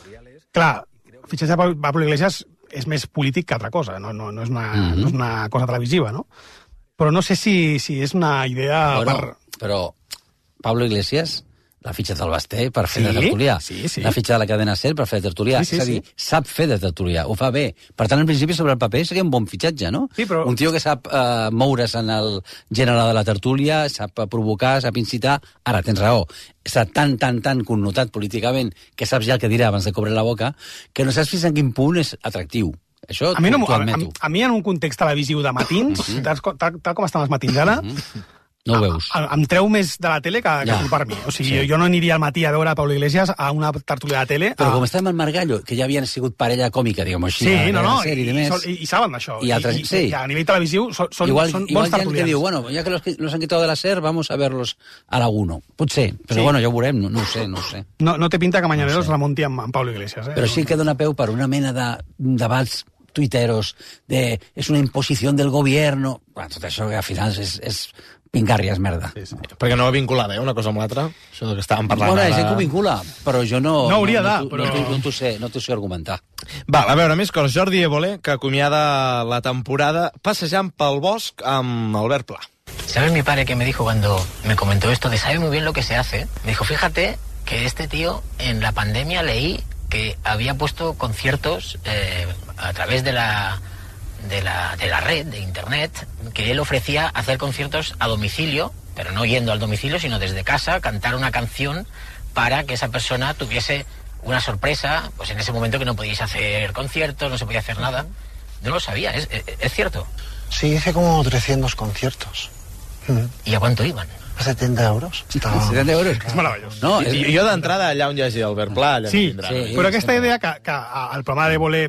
Clar, fitxatge de Pablo Iglesias és més polític que altra cosa, no, no, no, és, una, mm-hmm. no és una cosa televisiva, no? Però no sé si, si és una idea... Bueno, per... Però Pablo Iglesias l'ha fitxat el Basté per fer sí? de tertulià. Sí, sí. L'ha fitxat la cadena SER per fer de tertulià. Sí, sí, és a dir, sí. sap fer de tertulià, ho fa bé. Per tant, en principi, sobre el paper seria un bon fitxatge, no? Sí, però... Un tio que sap uh, moure's en el gènere de la tertúlia, sap provocar, sap incitar. Ara, tens raó, està tan, tan, tan connotat políticament que saps ja el que dirà abans de cobrir la boca, que no saps fins a quin punt és atractiu. Això a mi, no, t'ho a, admeto. A, a mi, en un context televisiu de matins, mm-hmm. tal, tal, tal com estan els matins ara, mm-hmm. no ho veus. A, a, em treu més de la tele que, que ja. per mi. O sigui, sí. jo no aniria al matí a veure a Pablo Iglesias a una tertúlia de tele. Però a... com estàvem al Margallo, que ja havien sigut parella còmica, diguem-ho així. Sí, no, no, i, i, i, i saben d'això. I, altres, I, sí. I a nivell televisiu són, són, igual, són igual bons tertulians. Igual que diu, bueno, ja que los, los han quitado de la SER, vamos a verlos a la uno. Potser, però sí. bueno, ja ho veurem, no, no ho sé, no ho sé. No, no té pinta que Mañaneros no sé. remunti amb, amb Pablo Iglesias. Eh? Però sí que dona peu per una mena de debats tuiteros de és una imposició del gobierno. Bueno, tot això que al final és, és pincàrria, és merda. Sí, sí. Perquè no va vinculada, eh, una cosa amb l'altra. Això que estàvem parlant. Bueno, ara... és que ho vincula, però jo no... No hauria no, de, però... No, no, no t'ho sé, no t'ho sé argumentar. Val, a veure, més coses. Jordi Évole, que acomiada la temporada passejant pel bosc amb Albert Pla. ¿Sabes mi padre que me dijo cuando me comentó esto de sabe muy bien lo que se hace? Me dijo, fíjate que este tío en la pandemia leí que había puesto conciertos eh, a través de la, de, la, de la red, de internet, que él ofrecía hacer conciertos a domicilio, pero no yendo al domicilio, sino desde casa, cantar una canción para que esa persona tuviese una sorpresa, pues en ese momento que no podíais hacer conciertos, no se podía hacer nada. No lo sabía, ¿es, es, es cierto? Sí, hice como trescientos conciertos. ¿Y a cuánto iban? A setenta euros. Estava... setenta euros? És meravellós. No, I, I jo d'entrada allà on hi hagi Albert Pla, allà sí, tindrà. Sí, però aquesta idea que, que el programa d'Évole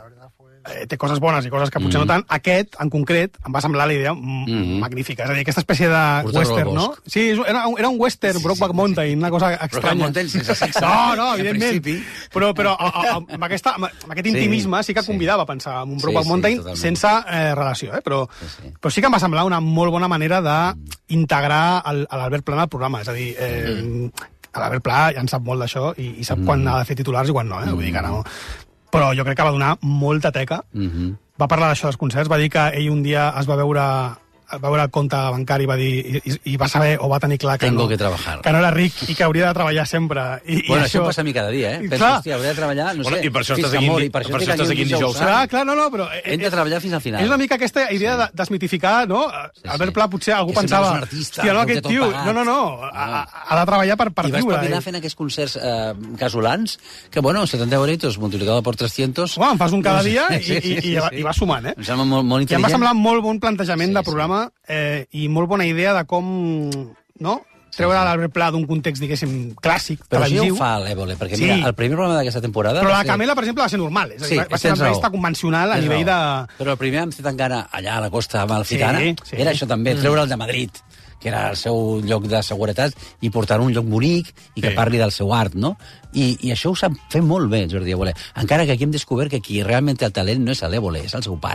eh, té coses bones i coses que potser mm. no tant, aquest, en concret, em va semblar la idea mm. magnífica. És a dir, aquesta espècie de Portar western, no? Sí, era, era un western, sí, Brokeback sí, Mountain, una cosa estranya. Brokeback Mountain sense sexe. No, no, evidentment. Però, però a, a, amb, aquesta, amb aquest intimisme sí que convidava a pensar en un Brokeback sí, Mountain sí, sense eh, relació, eh? Però, sí, sí. però sí que em va semblar una molt bona manera d'integrar l'Albert Pla al programa. És a dir, eh, mm. l'Albert Pla ja en sap molt d'això i, i sap mm. quan ha de fer titulars i quan no, eh? Vull dir que no... Però jo crec que va donar molta teca. Mm-hmm. Va parlar d'això dels concerts, va dir que ell un dia es va veure... va veure el compte bancari va dir, i, i va saber o va tenir clar que, Tengo no, que, trabajar. que no era ric i que hauria de treballar sempre. I, bueno, i això això passa a mi cada dia, eh? Penso, clar, hòstia, hauria de treballar, no bueno, sé, i per això fins estàs a aquí, morir. Per per això estàs aquí dijous. Clar, clar, no, no, però... Hem de treballar fins al final. És una mica aquesta idea de desmitificar, no? Sí, sí. Albert Pla potser algú que pensava... Artista, hòstia, no, aquest tio... No, no, no, ha, ha de treballar per, per I vas viure. papinar fent aquests concerts eh, casolans, que, bueno, setenta euritos multiplicado por trescientos... Bueno, en fas un cada dia i, sí, sí, i, i, i, i vas sumant, eh? Em sembla molt, molt intel·ligent. I em va semblar molt bon plantejament sí, de programa eh, i molt bona idea de com, no?, treure sí, sí. l'Albert Pla d'un context, diguéssim, clàssic, però televisiu. Però això ho fa l'Évole, perquè sí. mira, el primer programa d'aquesta temporada... Però la ser... Camela, per exemple, va ser normal. És a dir, sí, va ser una entrevista convencional a nivell de... Però el primer amb Zetangana, allà a la costa amalfitana, sí, sí. era això també, treure el de Madrid, que era el seu lloc de seguretat, i portar un lloc bonic i que sí. parli del seu art, no? I, i això ho sap fer molt bé, Jordi Évole. Encara que aquí hem descobert que qui realment té el talent no és l'Évole, és el seu pare.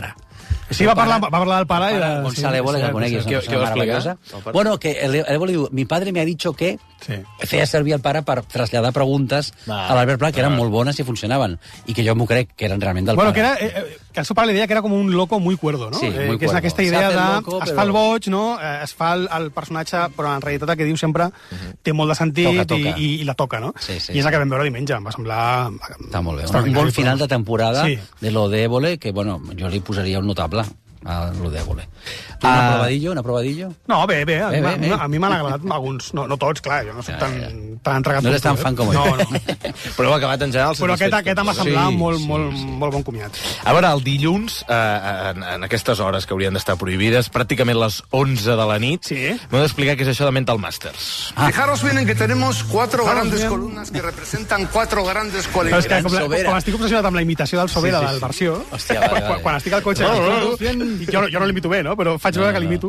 Sí, va parlar, va parlar del pare i de... Gonzalo Évole, que el coneguis, és una persona meravellosa. Bueno, que el Évole diu, mi padre me ha dicho que sí. feia servir el pare per traslladar preguntes ah, a l'Albert Pla, que eren ah. molt bones i funcionaven, i que jo m'ho crec que eren realment del bueno, pare. Que, era, eh, que el seu pare li deia que era com un loco muy cuerdo, no? Sí, eh, muy que és cuerdo. aquesta idea de... Loco, es però... fa el boig, no? Eh, es fa el, el personatge, però en realitat el que diu sempre uh-huh. té molt de sentit toca, toca. I, i, i la toca, no? Sí, sí, I és la que vam veure diumenge, em va semblar... Està molt bé. Un bon final de temporada sí. de lo de Évole, que, bueno, jo li posaria un notable. a lo de Évole. Tu, una uh, provadillo, una provadillo? No, bé, bé. A, bé, bé, bé. a mi m'han agradat alguns. No, no tots, clar, jo no soc ja, tan, ja. tan entregat. No eres tan fan com ell. No, no. Però heu acabat en general. Però aquest, aquest em va semblar sí, molt, sí, molt, sí. molt bon comiat. A veure, el dilluns, eh, en, en aquestes hores que haurien d'estar prohibides, pràcticament les onze de la nit, sí. m'heu d'explicar què és això de Mental Masters. Ah. Fijaros bien en que tenemos cuatro Fijaros grandes bien. columnas que representan cuatro grandes cualidades. Com, com estic obsessionat amb la imitació del Sobera sí, sí, sí. del versió, Hòstia, vale, vale. Quan, quan estic al cotxe, no, no, no. Jo, jo no l'imito bé, no? Però faig veure no, que l'imito.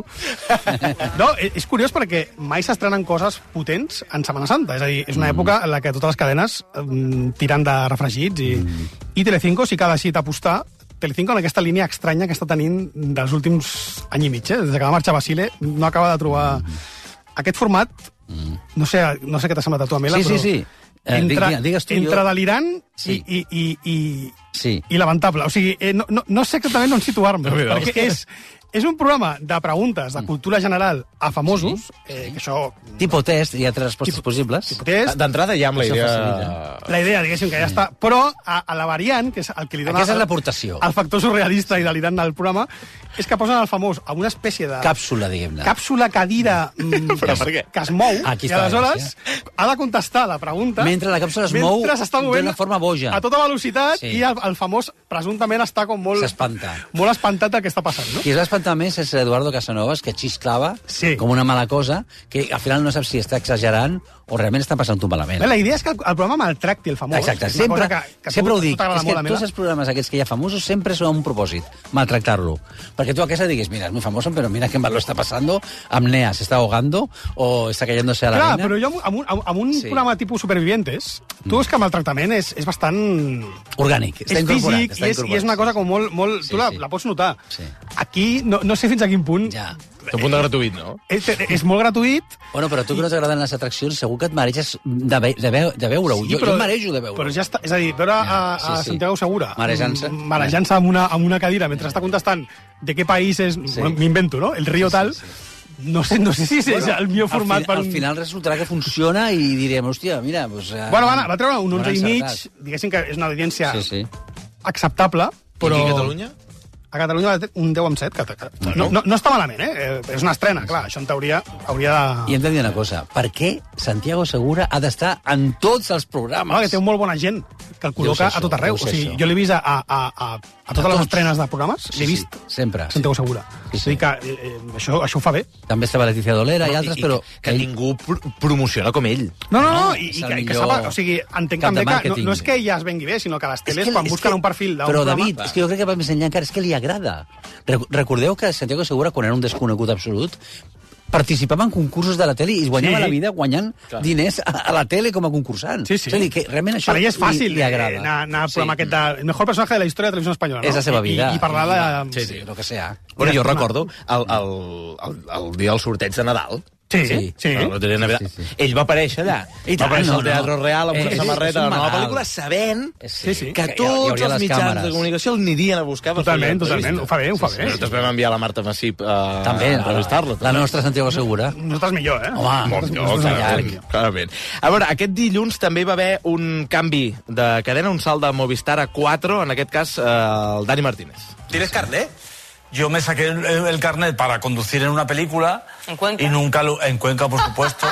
No, és curiós perquè mai s'estrenen coses potents en Setmana Santa. És a dir, és una època en la que totes les cadenes um, tiren de refregits i, mm. i Telecinco sí que ha decidit apostar Telecinco en aquesta línia estranya que està tenint dels últims any i mig. Eh? Des que va marxar Basile no acaba de trobar mm. aquest format. Mm. No sé, no sé què t'ha semblat a tu, Amela, sí, però... Sí, sí, sí. Entre, eh, digues tu, entre jo... delirant sí. i, i, i, i, sí. i lamentable. O sigui, eh, no, no, no sé exactament on situar-me, no, perquè és... És un programa de preguntes de cultura general a famosos, sí, eh, que això... Tipo test, hi ha tres respostes tipo, possibles. Tipo test. D'entrada ja amb la idea... La idea, diguéssim, que ja està. Però a, a la variant, que és el que li dona... Aquesta és l'aportació. El factor surrealista i delirant del programa, és que posen el famós amb una espècie de... Càpsula, diguem-ne. Càpsula, cadira, mm, que, es, que es mou, Aquí i aleshores ha de contestar la pregunta... Mentre la càpsula es mou d'una forma boja. A tota velocitat, sí. i el, el famós presumptament està com molt... S'espanta. Molt espantat del que està passant, no? Qui es va espantar més és Eduardo Casanovas, que xisclava sí. com una mala cosa, que al final no saps si està exagerant o realment està passant-ho malament. Bé, la idea és que el, el programa maltracti el famós. Exacte, sempre, que, que sempre tu, ho dic. És que tots els programes aquests que hi ha famosos sempre són un propòsit, maltractar-lo. Perquè tu a casa diguis, mira, és muy famoso, però mira que mal lo está pasando, apnea, se está ahogando o está cayéndose a la Clar, reina. Però jo amb un, amb un sí. programa tipus Supervivientes, tu mm. és que el maltractament és, és bastant... Orgànic, està és incorporat. Físic, està i, és, i és una cosa com molt... molt sí, tu la, sí. la pots notar. Sí. Aquí no, no sé fins a quin punt... Ja. És un punt de gratuït, no? És, és molt gratuït. Bueno, però tu que no t'agraden les atraccions, segur que et mereixes de, ve, de, ve, de veure-ho. Sí, jo, jo em marejo de veure-ho. Però ja està, és a dir, veure ja, a, a sí, sí. Santiago Segura marejant-se marejant amb, una, amb una cadira mentre està contestant de què país és... Sí. M'invento, no? El río sí, tal... Sí, sí. No sé, no sé si és bueno, el millor format al, fi, per... Al final resultarà que funciona i direm, hòstia, mira... Pues, uh, bueno, va, va treure un onze i mig, diguéssim que és una audiència sí, sí. acceptable, però... I a Catalunya? A Catalunya un deu amb set, que, que no, no, no està malament, eh? És una estrena, clar, això en teoria hauria de... I hem de dir una cosa, per què Santiago Segura ha d'estar en tots els programes? No, que té un molt bon agent, que el col·loca a tot arreu. O sigui, jo l'he vist a, a, a, a totes a les estrenes de programes, sí, l'he vist sí, sempre, Santiago Segura. Sí, sí. Que eh, això, això ho fa bé. També estava Leticia Dolera no, i altres, i, però... Que ell... ningú pr promociona com ell. No, no, no, i, i que, que sap, o sigui, entenc també que no, no és que ella es vengui bé, sinó que les teles, quan busquen que, un perfil d'un Però, programa... David, és que jo crec que va més enllà encara, és que li agrada. Recordeu que Santiago Segura, quan era un desconegut absolut, participava en concursos de la tele i es guanyava sí. la vida guanyant Clar. diners a, a la tele com a concursant. Sí, sí. És a dir, que realment això per ell és fàcil li, li agrada. anar, anar al programa sí. aquest de... El mejor personatge de la història de la televisió espanyola, no? És la seva vida. I, i parlar de... Sí, sí, el que sea. Bueno, jo recordo el, el, el, el dia del sorteig de Nadal. Sí, sí. sí. No, sí, sí, sí. Ell va aparèixer allà. I va aparèixer no, al Teatre no. Real amb una eh, samarreta de la nova pel·lícula, sabent sí, sí. que tots els mitjans càmeres. de comunicació el nirien a buscar. Totalment, totalment. Ho fa bé, ho fa bé. Nosaltres vam enviar la Marta Massip a també, entrevistar-lo. La nostra Santiago Segura. Nosaltres millor, eh? Home, molt millor, clarament. A veure, aquest dilluns també hi va haver un canvi de cadena, un salt de Movistar a quatre, en aquest cas el Dani Martínez. ¿Tienes carnet? Yo me saqué el, el carnet para conducir en una película. ¿En Cuenca? Y nunca lo... En Cuenca, por supuesto.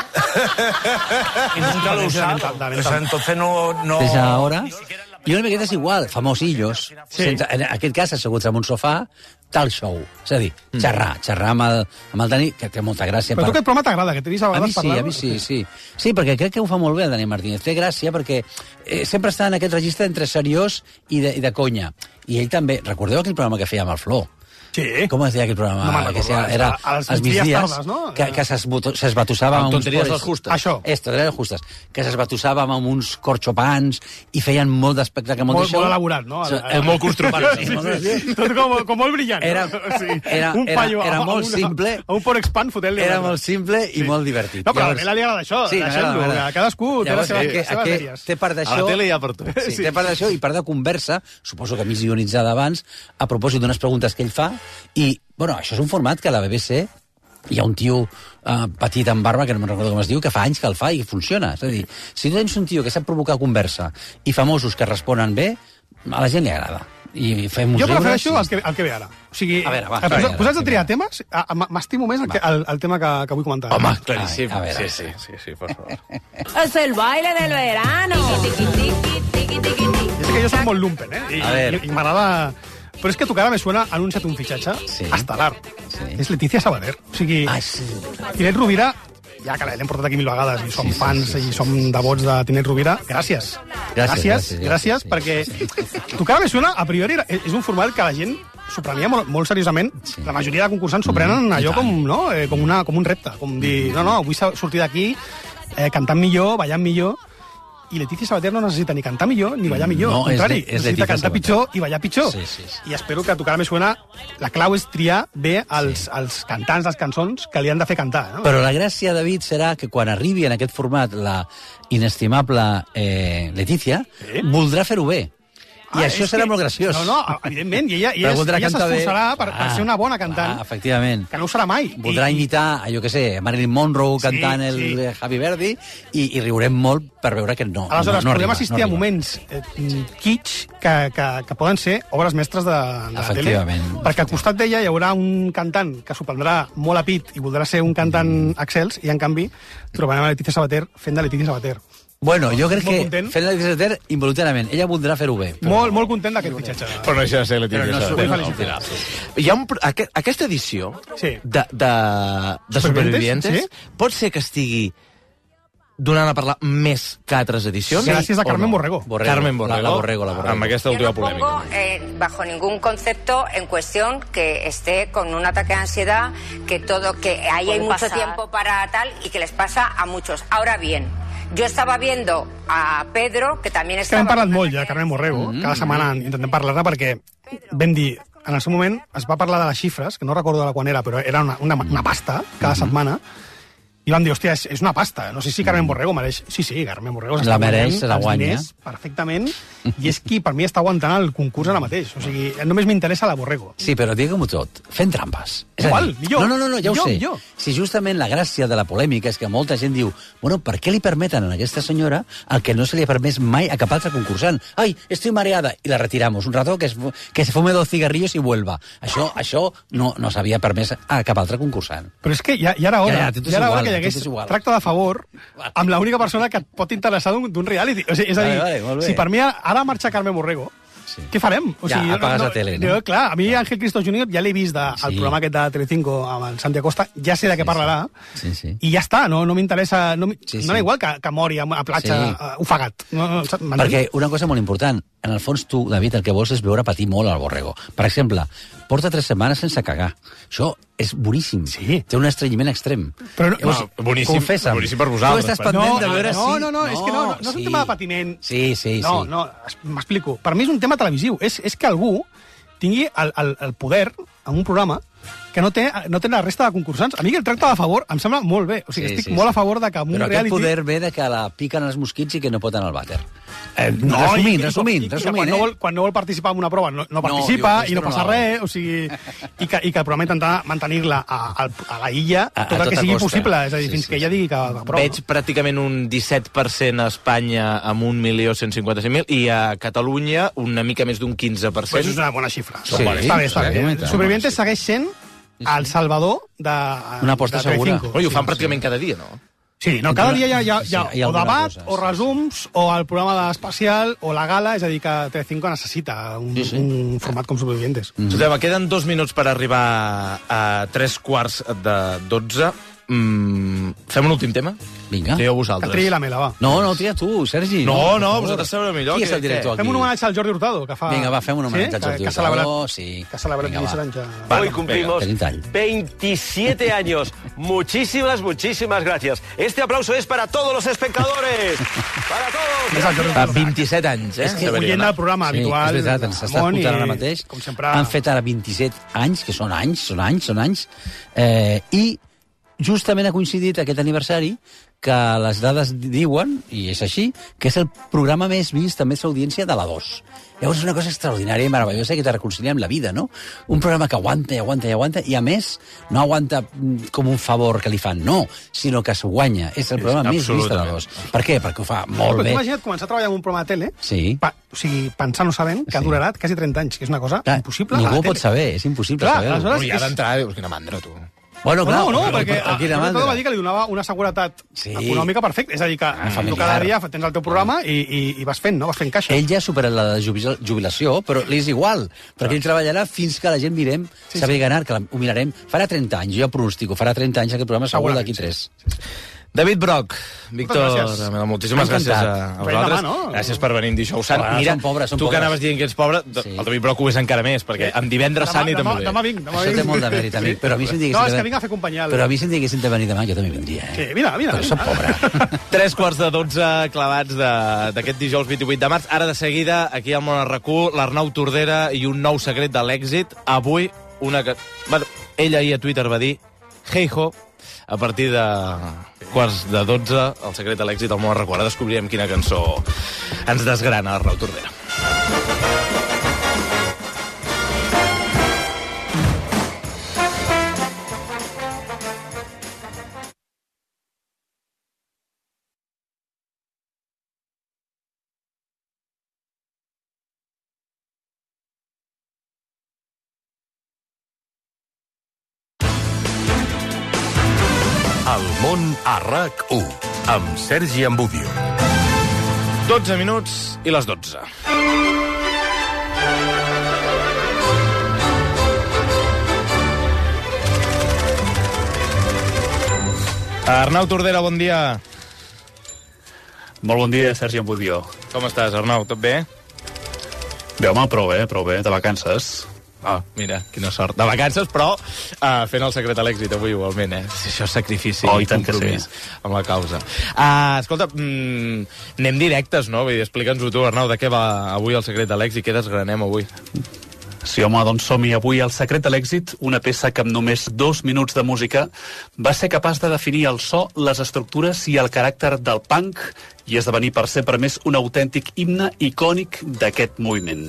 y nunca lo he usado. O sea, entonces no... no... Des ahora... Jo una miqueta és igual, famosillos. Sí. Sense, en aquest cas, asseguts en un sofà, tal show. És a dir, xerrar, xerrar amb el, amb el Dani, que té molta gràcia. Però per... tu aquest programa t'agrada, que t'he vist a vegades parlar. A mi sí, a mi sí, sí. Sí, perquè crec que ho fa molt bé el Dani Martínez. Té gràcia perquè eh, sempre està en aquest registre entre seriós i de, i de conya. I ell també... Recordeu aquell programa que feia amb el Flor? Sí. Com es deia aquell programa? No me'n que recordo. era A les els migdies migdies, tardes, no? que, que s'esbatussava amb uns... Tonteries cores- les justes. Això. Esto, tonteries les justes. Que s'esbatussava amb uns corxopans i feien molt d'espectacle. Molt, de show. molt elaborat, no? Sí, El- molt constructiu. Sí, sí, sí. Tot com, com molt brillant. Era- no? Sí. era- un era- paio era a, molt a una, simple. A un Porexpan fotent-li... Era merda. molt simple i Sí. molt divertit. No, però a la li agrada això, Sí, deixem-lo, m'agrada. que cadascú té les Llavors, seves- que- les seves que dèries. Té part d'això... A la tele hi ha per tot. Sí, té part d'això i part de conversa, suposo que mig ionitzada abans, a propòsit d'unes preguntes que ell fa, i, bueno, això és un format que a la B B C hi ha un tio uh, petit amb barba, que no me'n recordo com es diu, que fa anys que el fa i funciona. És a dir, si tu tens un tio que sap provocar conversa i famosos que responen bé, a la gent li agrada. I fem uns Jo riures prefereixo i- el que, el que ve ara. O sigui, A veure, va, eh, a veure, posa- posats va, a triar temes, a- a- m'estimo més el, que, el, el tema que, que vull comentar. Home, claríssim. A veure. Sí, sí, sí, sí, por favor. Es el baile del verano. És que jo soc molt lumpen, eh? I, A veure. i, i m'agrada... Però és que tu cara me suena ha anunciat un fitxatge Sí. estel·lar. Sí. És Letícia Sabater. O sigui, Ah, sí. Tinet Rovira, ja que l'hem portat aquí mil vegades i som Sí, sí, fans sí, sí, i som devots de Tinet Rovira, gràcies. Gràcies, gràcies, gràcies, gràcies sí. perquè tu cara me suena, a priori, era- és un format que la gent s'ho prenia molt, molt seriosament. Sí. La majoria de concursants s'ho prenen Mm, i allò tant. com, no? eh, com, una, com un repte, com dir, no, no, vull sa- sortir d'aquí eh, cantant millor, ballant millor. I Letícia Sabater no necessita ni cantar millor ni ballar millor. No, Al és contrari, Le- és necessita Letícia cantar Sabater. pitjor i ballar pitjor. Sí, sí, sí. I espero que a tu cara me suena... La clau és triar bé els, Sí. els cantants, les cançons que li han de fer cantar. No? Però la gràcia, David, serà que quan arribi en aquest format la inestimable eh, Letícia, Sí. voldrà fer-ho bé. I Ah, això és serà que- molt graciós. No, no, evidentment, i ella, i Però ella, voldrà ella cantar bé. s'esforçarà per, per Ah, ser una bona cantant, Ah, efectivament. que no ho serà mai. Voldrà I- imitar, a, jo què sé, Marilyn Monroe Sí, cantant el sí. eh, Happy Verdi i, i riurem molt per veure que no. Aleshores, no, no podem arriba, assistir no a arriba. moments eh, kitsch que, que, que poden ser obres mestres de, de la tele. Efectivament. Perquè al costat d'ella hi haurà un cantant que s'ho prendrà molt a pit i voldrà ser un cantant excels, i en canvi trobarem a Letícia Sabater fent de Letícia Sabater. Bueno, jo crec Molt que content. fent la Letícia Sabater involuntàriament. Ella voldrà fer-ho bé. Però... Molt, molt content d'aquest fitxatge. Però no deixa de ser Letícia Però no Sabater, s'ho- al final. Hi ha un, pro- aqu aquesta edició Sí. de, de, de Supervivientes, Supervivientes pot ser que estigui donant a parlar més que altres edicions? Gràcies a o Carmen no? Borrego. Borrego. Carmen Borrego. La- la Borrego, la Borrego. Amb aquesta Yo última no pongo polèmica. eh, bajo ningún concepto en cuestión que esté con un ataque de ansiedad, que todo, que ahí hay Puede mucho pasar. tiempo para tal y que les pasa a muchos. Ahora bien, yo estaba viendo a Pedro, que también És que n'hem estaba... parlat molt ja, Carmen Borrego. Mm -hmm. Cada setmana intentem parlar-ne perquè vam dir, en el seu moment es va parlar de les xifres, que no recordo de la quan era, però era una, una, una pasta cada setmana, i vam dir, hòstia, és, és una pasta. No sé si Carmen Borrego mereix... Sí, sí, Carmen Borrego s'està La mereix, guanyant se la els guanya. diners perfectament, i és qui per mi està aguantant el concurs ara mateix. O sigui, només m'interessa la Borrego. Sí, però digue-m'ho tot, fent trampes. És a Igual, dir, millor. No, no, no, no ja Millor, ho sé. millor. Si justament la gràcia de la polèmica és que molta gent diu, bueno, per què li permeten a aquesta senyora el que no se li ha permès mai a cap altre concursant? Ai, estoy mareada, i la retiramos un rato, que, es, que se fume dos cigarrillos i vuelva. Això, això no, no s'havia permès a cap altre concursant. Però és que ja, ja era hora, Ja, ja, tot és ja era hora igual, que hi tot hagués és igual. tracte de favor amb l'única persona que et pot interessar d'un d'un reality. O sigui, és a dir, Vale, vale, molt bé. si per mi ara, ara marxa Carmen Borrego, sí. Què farem? Ja, apagues la tele, no? Jo, clar, a mi Ángel Cristo júnior ja l'he vist de, Sí. al programa aquest de Telecinco amb el Santi Acosta, ja sé de què Sí, parlarà, Sí, sí. i ja està, no, no m'interessa... No, Sí, sí, sí. no igual que, que mori a, a platja Sí. uh, ofegat. No, no, m'entens? Perquè una cosa molt important, en el fons tu, David, el que vols és veure patir molt al Borrego. Per exemple, porta tres setmanes sense cagar. Això és boníssim. Sí. Té un estrenyiment extrem. Però no- Llavors, no, boníssim- confessa'm, boníssim per vosaltres, Tu estàs però- pendent no, de veure no, si... no, no, és que no, no, no és un sí. tema de patiment. Sí, sí, No, sí. no, es- m'explico. Per mi és un tema televisiu. És, és que algú tingui el, el, el poder en un programa que no té, no té la resta de concursants. A mi el tracte de favor em sembla molt bé. O sigui, Sí, estic sí, molt sí. a favor de que en un Però aquest reality... poder ve de que la piquen els mosquits i que no pot anar al vàter. Eh, No, resumint, i- i- resumint, i, i que resumint, quan, eh? no vol, quan no vol participar en una prova no, no participa diu, i no esto no passa lo hago. res, o sigui, i que, i que el programa intenta mantenir-la a, a, a la illa A- a tot el que tota sigui costa. possible, és a dir, Sí, fins sí, que ella digui que, que prou. Veig pràcticament un disset per cent a Espanya amb un milió cent cinquanta-cinc mil i a Catalunya una mica més d'un quinze per cent. Pues és una bona xifra. Sí, està bé, està sí, bé. sí. Supervivientes segueix sent el salvador de, Una aposta de segura. Telecinco. Oi, ho fan Sí, pràcticament cada dia, no? Sí, no, cada dia hi ha, hi ha, hi ha, Sí, hi ha o alguna debat, cosa, o sí, resums, o el programa d'especial, o la gala, és a dir, que Telecinco necessita un, Sí, sí. un format com Supervivientes. Mm. Escolteu, queden dos minuts per arribar a tres quarts de dotze. Mm, fem un últim tema? Vinga. Trieu vosaltres. Que triï la Mela, va. No, no, tria tu, Sergi. No, no, vosaltres sabreu millor. Qui és el director aquí? Fem un homenatge al Jordi Hurtado, que fa... Vinga, va, fem un homenatge Sí? al Jordi Que- que ha Hurtado, celebrat- sí. Que ha celebrat Vinga, va. l'inici d'any ja. Hoy cumplimos Tenim tall. veintisiete años. Muchísimas, muchísimas gracias. Este aplauso es para todos los espectadores. Para todos. Fa vint-i-set anys, eh? És que oient del programa Sí, habitual... és veritat, ens està Ramon, escoltant i, ara mateix. Com sempre... Han fet ara vint-i-set anys, que són anys, són anys, són anys, eh, i justament ha coincidit aquest aniversari que les dades diuen, i és així, que és el programa més vist amb més audiència de la dos. Llavors és una cosa extraordinària i meravellosa que te reconcilia amb la vida, no? Un programa que aguanta i aguanta i aguanta, i a més no aguanta mm, com un favor que li fan, no, sinó que s'ho guanya. És el programa més vist de la dos. Per què? Perquè ho fa molt Però bé. t'imagina't començar a treballar en un programa de tele, Sí. pa, o sigui, pensant o sabent que Sí. durarà quasi trenta anys, que és una cosa Clar, impossible. ningú a la ho pot tele. saber, és impossible Clar, saber-ho. aleshores Bueno, ja és- d'entrada dius, quina mandra, tu. Bueno, clar, no, no, però- perquè però quina a, mandra. va dir que li donava una seguretat Sí. econòmica perfecta. És a dir, que tu familiar. cada dia tens el teu programa i, i, i vas fent, no? Vas fent caixa. Ell ja ha superat la de jubil- jubilació, però li és igual, perquè ell treballarà fins que la gent mirem Sí, saber sí. ganar, que la- ho mirarem. Farà trenta anys, jo pronostico, farà trenta anys aquest programa segur Segurament, d'aquí tres. David Brock, Víctor, gràcies. Amela, moltíssimes M'ha gràcies a, encantat. a vosaltres. Demà, no? Gràcies per venir en Dijous Sant. Ah, Mira, som pobres, som tu que pobres. anaves dient que ets pobre, Sí. el David Brock ho és encara més, perquè en divendres Sant i demà, també demà ve. vinc, demà Això vinc. té molt de mèrit, amic, però a mi si em diguessin... No, és de- que vinc a fer companyia. al- Però a mi si em diguessin de venir demà, jo també vindria, eh? Sí, mira, mira. Però som mira. pobre. Tres quarts de dotze clavats de- d'aquest dijous vint-i-vuit de març. Ara de seguida, aquí al Món R Q, l'Arnau Tordera i un nou secret de l'èxit. Avui, una que... Bueno, ell ahir a Twitter va dir hey-ho, a partir de quarts de dotze, el secret de l'èxit al Món R Q. Ara descobrirem quina cançó ens desgrana l'Arnau Tordera. El món a RAC u, amb Sergi Ambudio. dotze minuts i les dotze. Arnau Tordera, bon dia. Molt bon dia, Sergi Ambudio. Com estàs, Arnau? Tot bé? Bé, home, prou bé, prou bé, de vacances. Ah, mira, quina sort. De vacances, però uh, fent el secret a l'èxit avui igualment, eh? Si això és sacrifici Oh, i i tant que compromís sí. amb la causa. Uh, escolta, mm, anem directes, no? Vull dir, explica'ns-ho tu, Arnau, de què va avui el secret a l'èxit? Què desgranem avui? Sí, home, doncs som-hi avui. El secret de l'èxit, una peça que amb només dos minuts de música va ser capaç de definir el so, les estructures i el caràcter del punk i esdevenir per sempre més un autèntic himne icònic d'aquest moviment.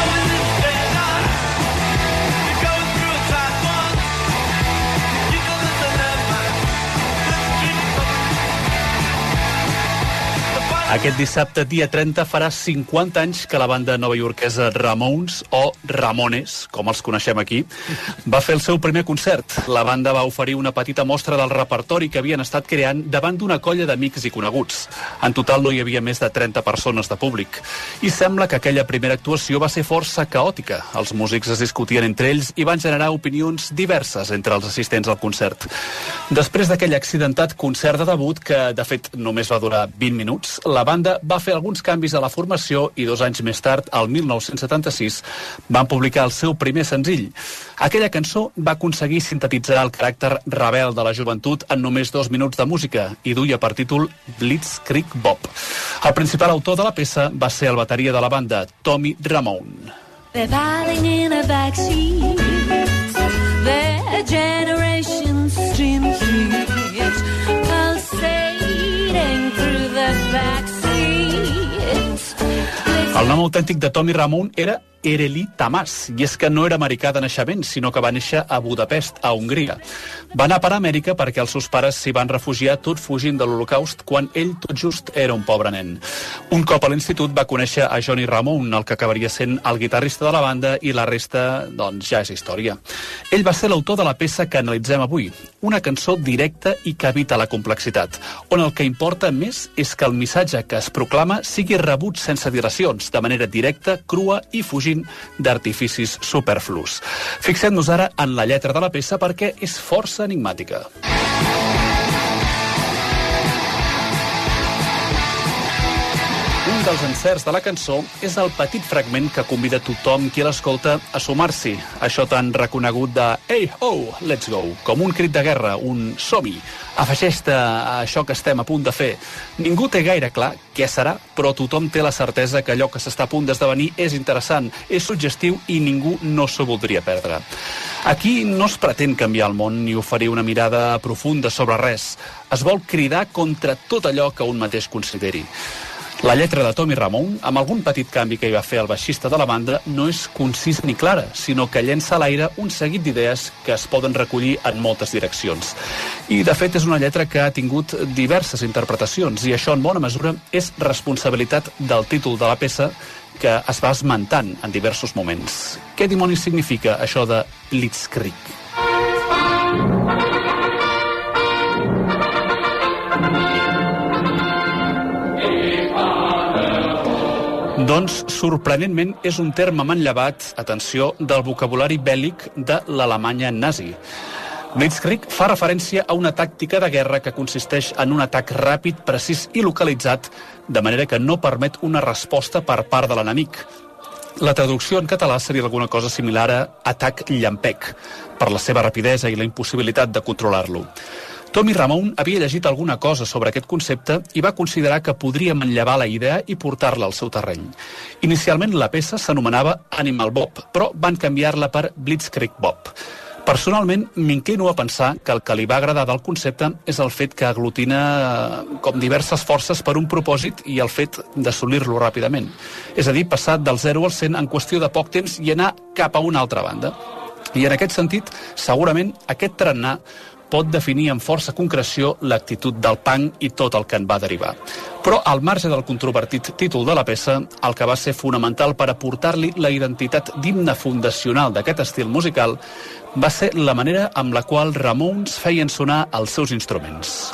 Aquest dissabte, dia trenta, farà cinquanta anys que la banda novaiorquesa Ramones, o Ramones, com els coneixem aquí, va fer el seu primer concert. La banda va oferir una petita mostra del repertori que havien estat creant davant d'una colla d'amics i coneguts. En total no hi havia més de trenta persones de públic. I sembla que aquella primera actuació va ser força caòtica. Els músics es discutien entre ells i van generar opinions diverses entre els assistents al concert. Després d'aquell accidentat concert de debut, que de fet només va durar vint minuts, la banda va fer alguns canvis a la formació i dos anys més tard, el mil nou-cents setanta-sis, van publicar el seu primer senzill. Aquella cançó va aconseguir sintetitzar el caràcter rebel de la joventut en només dos minuts de música i duia per títol Blitzkrieg Bob. El principal autor de la peça va ser el bateria de la banda, Tommy Ramone. They're piling in a backseat. Their generation's dream heat pulsating through the backseats. El nom autèntic de Tommy Ramone era Ereli Tamás, i és que no era americà de naixement, sinó que va néixer a Budapest, a Hongria. Va anar per Amèrica perquè els seus pares s'hi van refugiar tot fugint de l'Holocaust quan ell tot just era un pobre nen. Un cop a l'institut va conèixer a Johnny Ramone, el que acabaria sent el guitarrista de la banda, i la resta, doncs, ja és història. Ell va ser l'autor de la peça que analitzem avui, una cançó directa i que evita la complexitat, on el que importa més és que el missatge que es proclama sigui rebut sense dilacions, de manera directa, crua i fugint d'artificis superflus. Fixem-nos ara en la lletra de la peça perquè és força enigmàtica. Un dels encerts de la cançó és el petit fragment que convida tothom qui l'escolta a sumar-s'hi. Això tan reconegut de «Hey, ho, let's go», com un crit de guerra, un som-hi. Afegeix-te a això que estem a punt de fer. Ningú té gaire clar què serà, però tothom té la certesa que allò que s'està a punt d'esdevenir és interessant, és suggestiu i ningú no s'ho voldria perdre. Aquí no es pretén canviar el món ni oferir una mirada profunda sobre res. Es vol cridar contra tot allò que un mateix consideri. La lletra de Tommy Ramone, amb algun petit canvi que hi va fer el baixista de la banda, no és concisa ni clara, sinó que llença a l'aire un seguit d'idees que es poden recollir en moltes direccions. I, de fet, és una lletra que ha tingut diverses interpretacions, i això, en bona mesura, és responsabilitat del títol de la peça, que es va esmentant en diversos moments. Què dimonis significa això de Blitzkrieg? Doncs, sorprenentment, és un terme manllevat, atenció, del vocabulari bèl·lic de l'Alemanya nazi. Blitzkrieg fa referència a una tàctica de guerra que consisteix en un atac ràpid, precís i localitzat, de manera que no permet una resposta per part de l'enemic. La traducció en català seria alguna cosa similar a atac llampec, per la seva rapidesa i la impossibilitat de controlar-lo. Tommy Ramone havia llegit alguna cosa sobre aquest concepte i va considerar que podria manllevar la idea i portar-la al seu terreny. Inicialment la peça s'anomenava Animal Bob, però van canviar-la per Blitzkrieg Bob. Personalment, m'inclino a pensar que el que li va agradar del concepte és el fet que aglutina com diverses forces per un propòsit i el fet d'assolir-lo ràpidament. És a dir, passar del zero al cent en qüestió de poc temps i anar cap a una altra banda. I en aquest sentit, segurament, aquest tarannà pot definir amb força concreció l'actitud del punk i tot el que en va derivar. Però, al marge del controvertit títol de la peça, el que va ser fonamental per aportar-li la identitat d'himne fundacional d'aquest estil musical va ser la manera amb la qual Ramones feien sonar els seus instruments.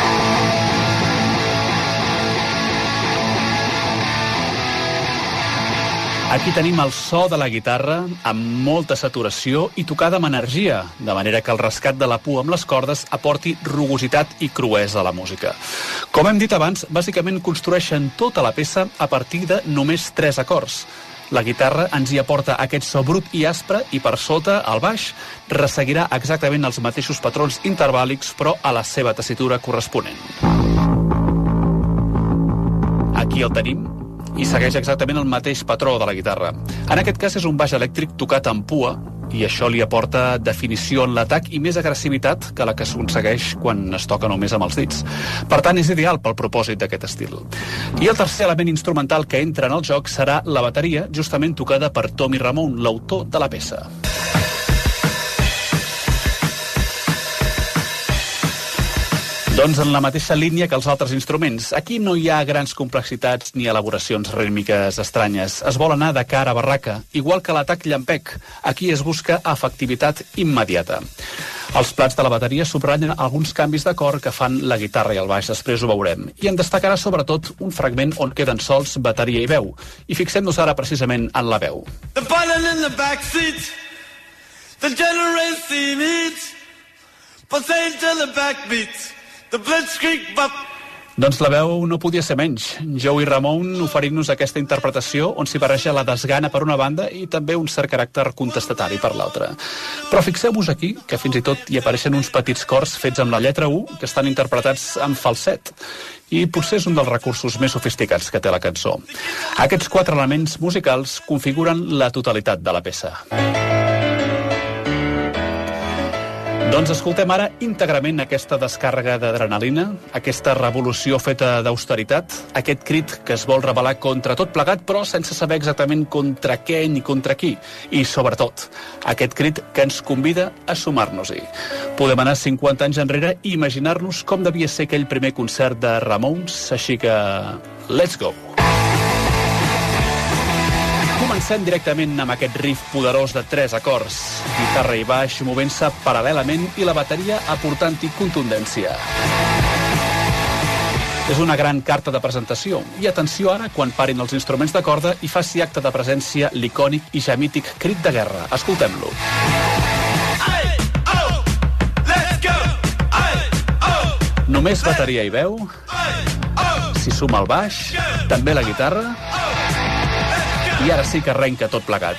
Aquí tenim el so de la guitarra amb molta saturació i tocada amb energia, de manera que el rescat de la pua amb les cordes aporti rugositat i cruesa a la música. Com hem dit abans, bàsicament construeixen tota la peça a partir de només tres acords. La guitarra ens hi aporta aquest so brut i aspre i per sota, el baix, resseguirà exactament els mateixos patrons intervàlics però a la seva tessitura corresponent. Aquí el tenim. I segueix exactament el mateix patró de la guitarra. En aquest cas és un baix elèctric tocat amb pua, i això li aporta definició en l'atac i més agressivitat que la que s'aconsegueix quan es toca només amb els dits. Per tant, és ideal pel propòsit d'aquest estil. I el tercer element instrumental que entra en el joc serà la bateria, justament tocada per Tommy Ramone, l'autor de la peça. Doncs en la mateixa línia que els altres instruments. Aquí no hi ha grans complexitats ni elaboracions rítmiques estranyes. Es vol anar de cara a barraca, igual que l'atac llampec. Aquí es busca efectivitat immediata. Els plats de la bateria subratllen alguns canvis d'acord que fan la guitarra i el baix, després ho veurem. I en destacarà sobretot un fragment on queden sols bateria i veu. I fixem-nos ara precisament en la veu. The button in the backseat, the generation heat, pulsate to the backbeat. The Blitzkrieg Bop. Doncs la veu no podia ser menys. Joey Ramone oferint-nos aquesta interpretació on s'hi barreja la desgana per una banda i també un cert caràcter contestatari per l'altra. Però fixeu-vos aquí que fins i tot hi apareixen uns petits cors fets amb la lletra U que estan interpretats en falset. I potser és un dels recursos més sofisticats que té la cançó. Aquests quatre elements musicals configuren la totalitat de la peça. Doncs escoltem ara íntegrament aquesta descàrrega d'adrenalina, aquesta revolució feta d'austeritat, aquest crit que es vol rebel·lar contra tot plegat, però sense saber exactament contra què ni contra qui. I, sobretot, aquest crit que ens convida a sumar-nos-hi. Podem anar cinquanta anys enrere i imaginar-nos com devia ser aquell primer concert de Ramones, així que... let's go! Comencem directament amb aquest riff poderós de tres acords. Guitarra i baix movent-se paral·lelament i la bateria aportant-hi contundència. És una gran carta de presentació. I atenció ara quan parin els instruments de corda i faci acte de presència l'icònic i ja mític crit de guerra. Escoltem-lo. Només bateria i veu. S'hi suma el baix, també la guitarra. I ara sí que arrenca tot plegat.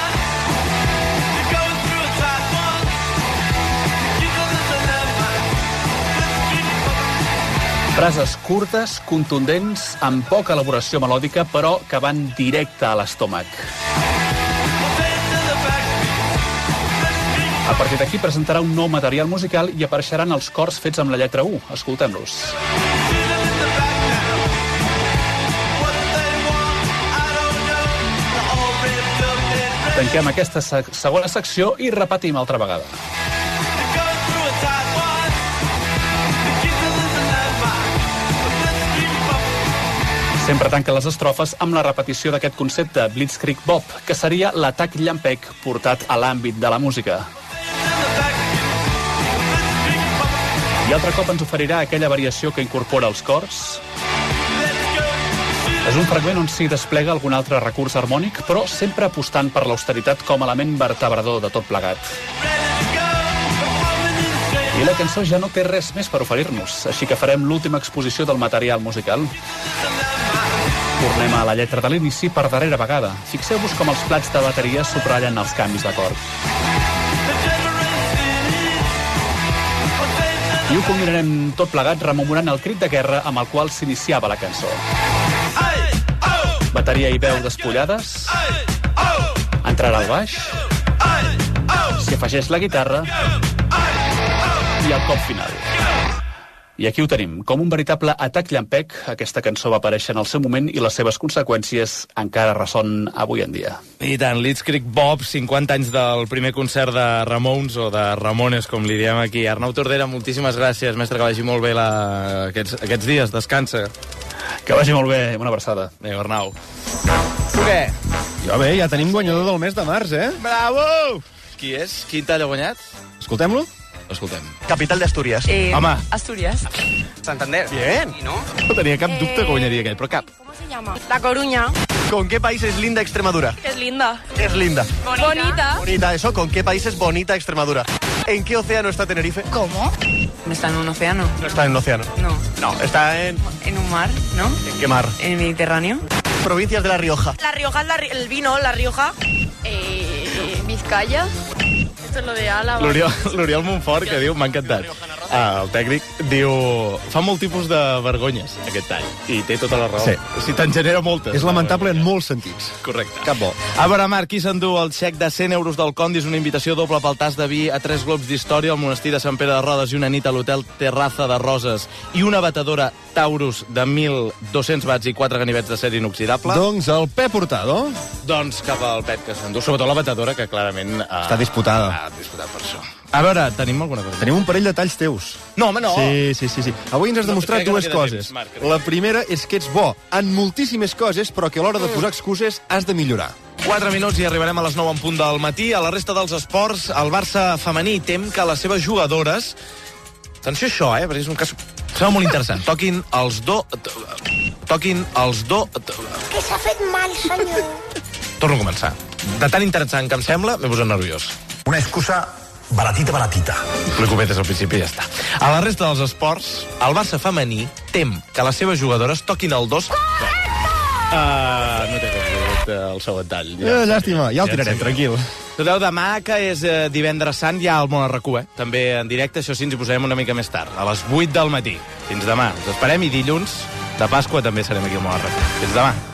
Frases curtes, contundents, amb poca elaboració melòdica, però que van directe a l'estómac. A partir d'aquí presentarà un nou material musical i apareixeran els cors fets amb la lletra U. Escoltem-los. Tanquem aquesta segona secció i repetim altra vegada. Sempre tanca les estrofes amb la repetició d'aquest concepte, Blitzkrieg Bop, que seria l'atac llampec portat a l'àmbit de la música. I altre cop ens oferirà aquella variació que incorpora els cors. És un fragment on s'hi desplega algun altre recurs harmònic, però sempre apostant per l'austeritat com a element vertebrador de tot plegat. I la cançó ja no té res més per oferir-nos, així que farem l'última exposició del material musical. Tornem a la lletra de l'inici per darrera vegada. Fixeu-vos com els plats de bateria subratllen els canvis d'acord. I ho combinarem tot plegat rememorant el crit de guerra amb el qual s'iniciava la cançó. Bateria i veu despullades, entrarà al baix, s'hi afegeix la guitarra i el cop final. I aquí ho tenim, com un veritable atac llampec. Aquesta cançó va aparèixer en el seu moment i les seves conseqüències encara ressonen avui en dia. I tant, Blitzkrieg Bop, cinquanta anys del primer concert de Ramones, o de Ramones, com li diem aquí. Arnau Tordera, moltíssimes gràcies, mestre, que vagi molt bé la... aquests, aquests dies, descansa. Que vagi molt bé, una abraçada. Bé, Arnau. Tu què? Jo bé, ja tenim guanyador del mes de març, eh? Bravo! Qui és? Quin tall ha guanyat? Escoltem-lo? Escoltem. Capital de Asturias. Eh, Home. Asturias. Santander. Bien. ¿no? No tenia cap dubte que guanyaria aquell, però cap. ¿Cómo se llama? La Coruña. ¿Con qué país es linda Extremadura? Es linda. Es linda. Bonita. Bonita, eso. ¿Con qué país es bonita Extremadura? ¿En qué océano está Tenerife? ¿Cómo? ¿No está en un océano? No está en el océano. No. No, está en... ¿En un mar, no? ¿En qué mar? ¿En el Mediterráneo? Provincias de La Rioja. La Rioja es la ri- el vino, La Rioja. Eh, Vizcaya. Esto es lo de Álava. L'Oriol Montfort, que diu, m'ha encantat. Ah, el tècnic diu... Fa molt tipus de vergonyes, aquest tall. I té tota la raó. Sí. O sigui, te'n genera moltes. És lamentable en molts sentits. Correcte. Cap bo. A veure, Marc, qui s'endú el xec de cent euros del Condis, una invitació doble pel tas de vi a tres globs d'història, al monestir de Sant Pere de Rodes i una nit a l'hotel Terraza de Roses i una batedora Taurus de mil dos-cents watts i quatre ganivets d'acer inoxidable? Doncs el Pep Hurtado. Doncs cap al Pep, que s'endú, sobretot la batedora, que clarament... Eh, Està disputada. Ha disputat per això. A veure, tenim alguna cosa? Tenim un parell de talls teus. No, home, no. Sí, sí, sí. sí. Avui ens has No, demostrat crec que no dues queda coses. temps, Marc, crec. La primera és que ets bo en moltíssimes coses, però que a l'hora de posar excuses has de millorar. quatre minuts i arribarem a les nou en punt del matí. A la resta dels esports, el Barça femení tem que les seves jugadores... Atenció a això, eh? Perquè és un cas... Sembla molt interessant. Toquin els do... Toquin els do... Que s'ha fet mal, senyor. Torno a començar. De tan interessant que em sembla, m'he posat nerviós. Una excusa baratita, baratita. Explico bé des del principi i ja està. A la resta dels esports, el Barça femení tem que les seves jugadores toquin el dos... Uh, no té res, el segon tall. Ja, eh, llàstima, ja el tirarem, tranquil. Noteu, demà, que és eh, divendres sant, hi ha el Món a RAC u, eh? També en directe, això sí, ens hi posarem una mica més tard, a les vuit del matí. Fins demà. Us esperem i dilluns de Pasqua també serem aquí al Món a RAC u. Fins demà.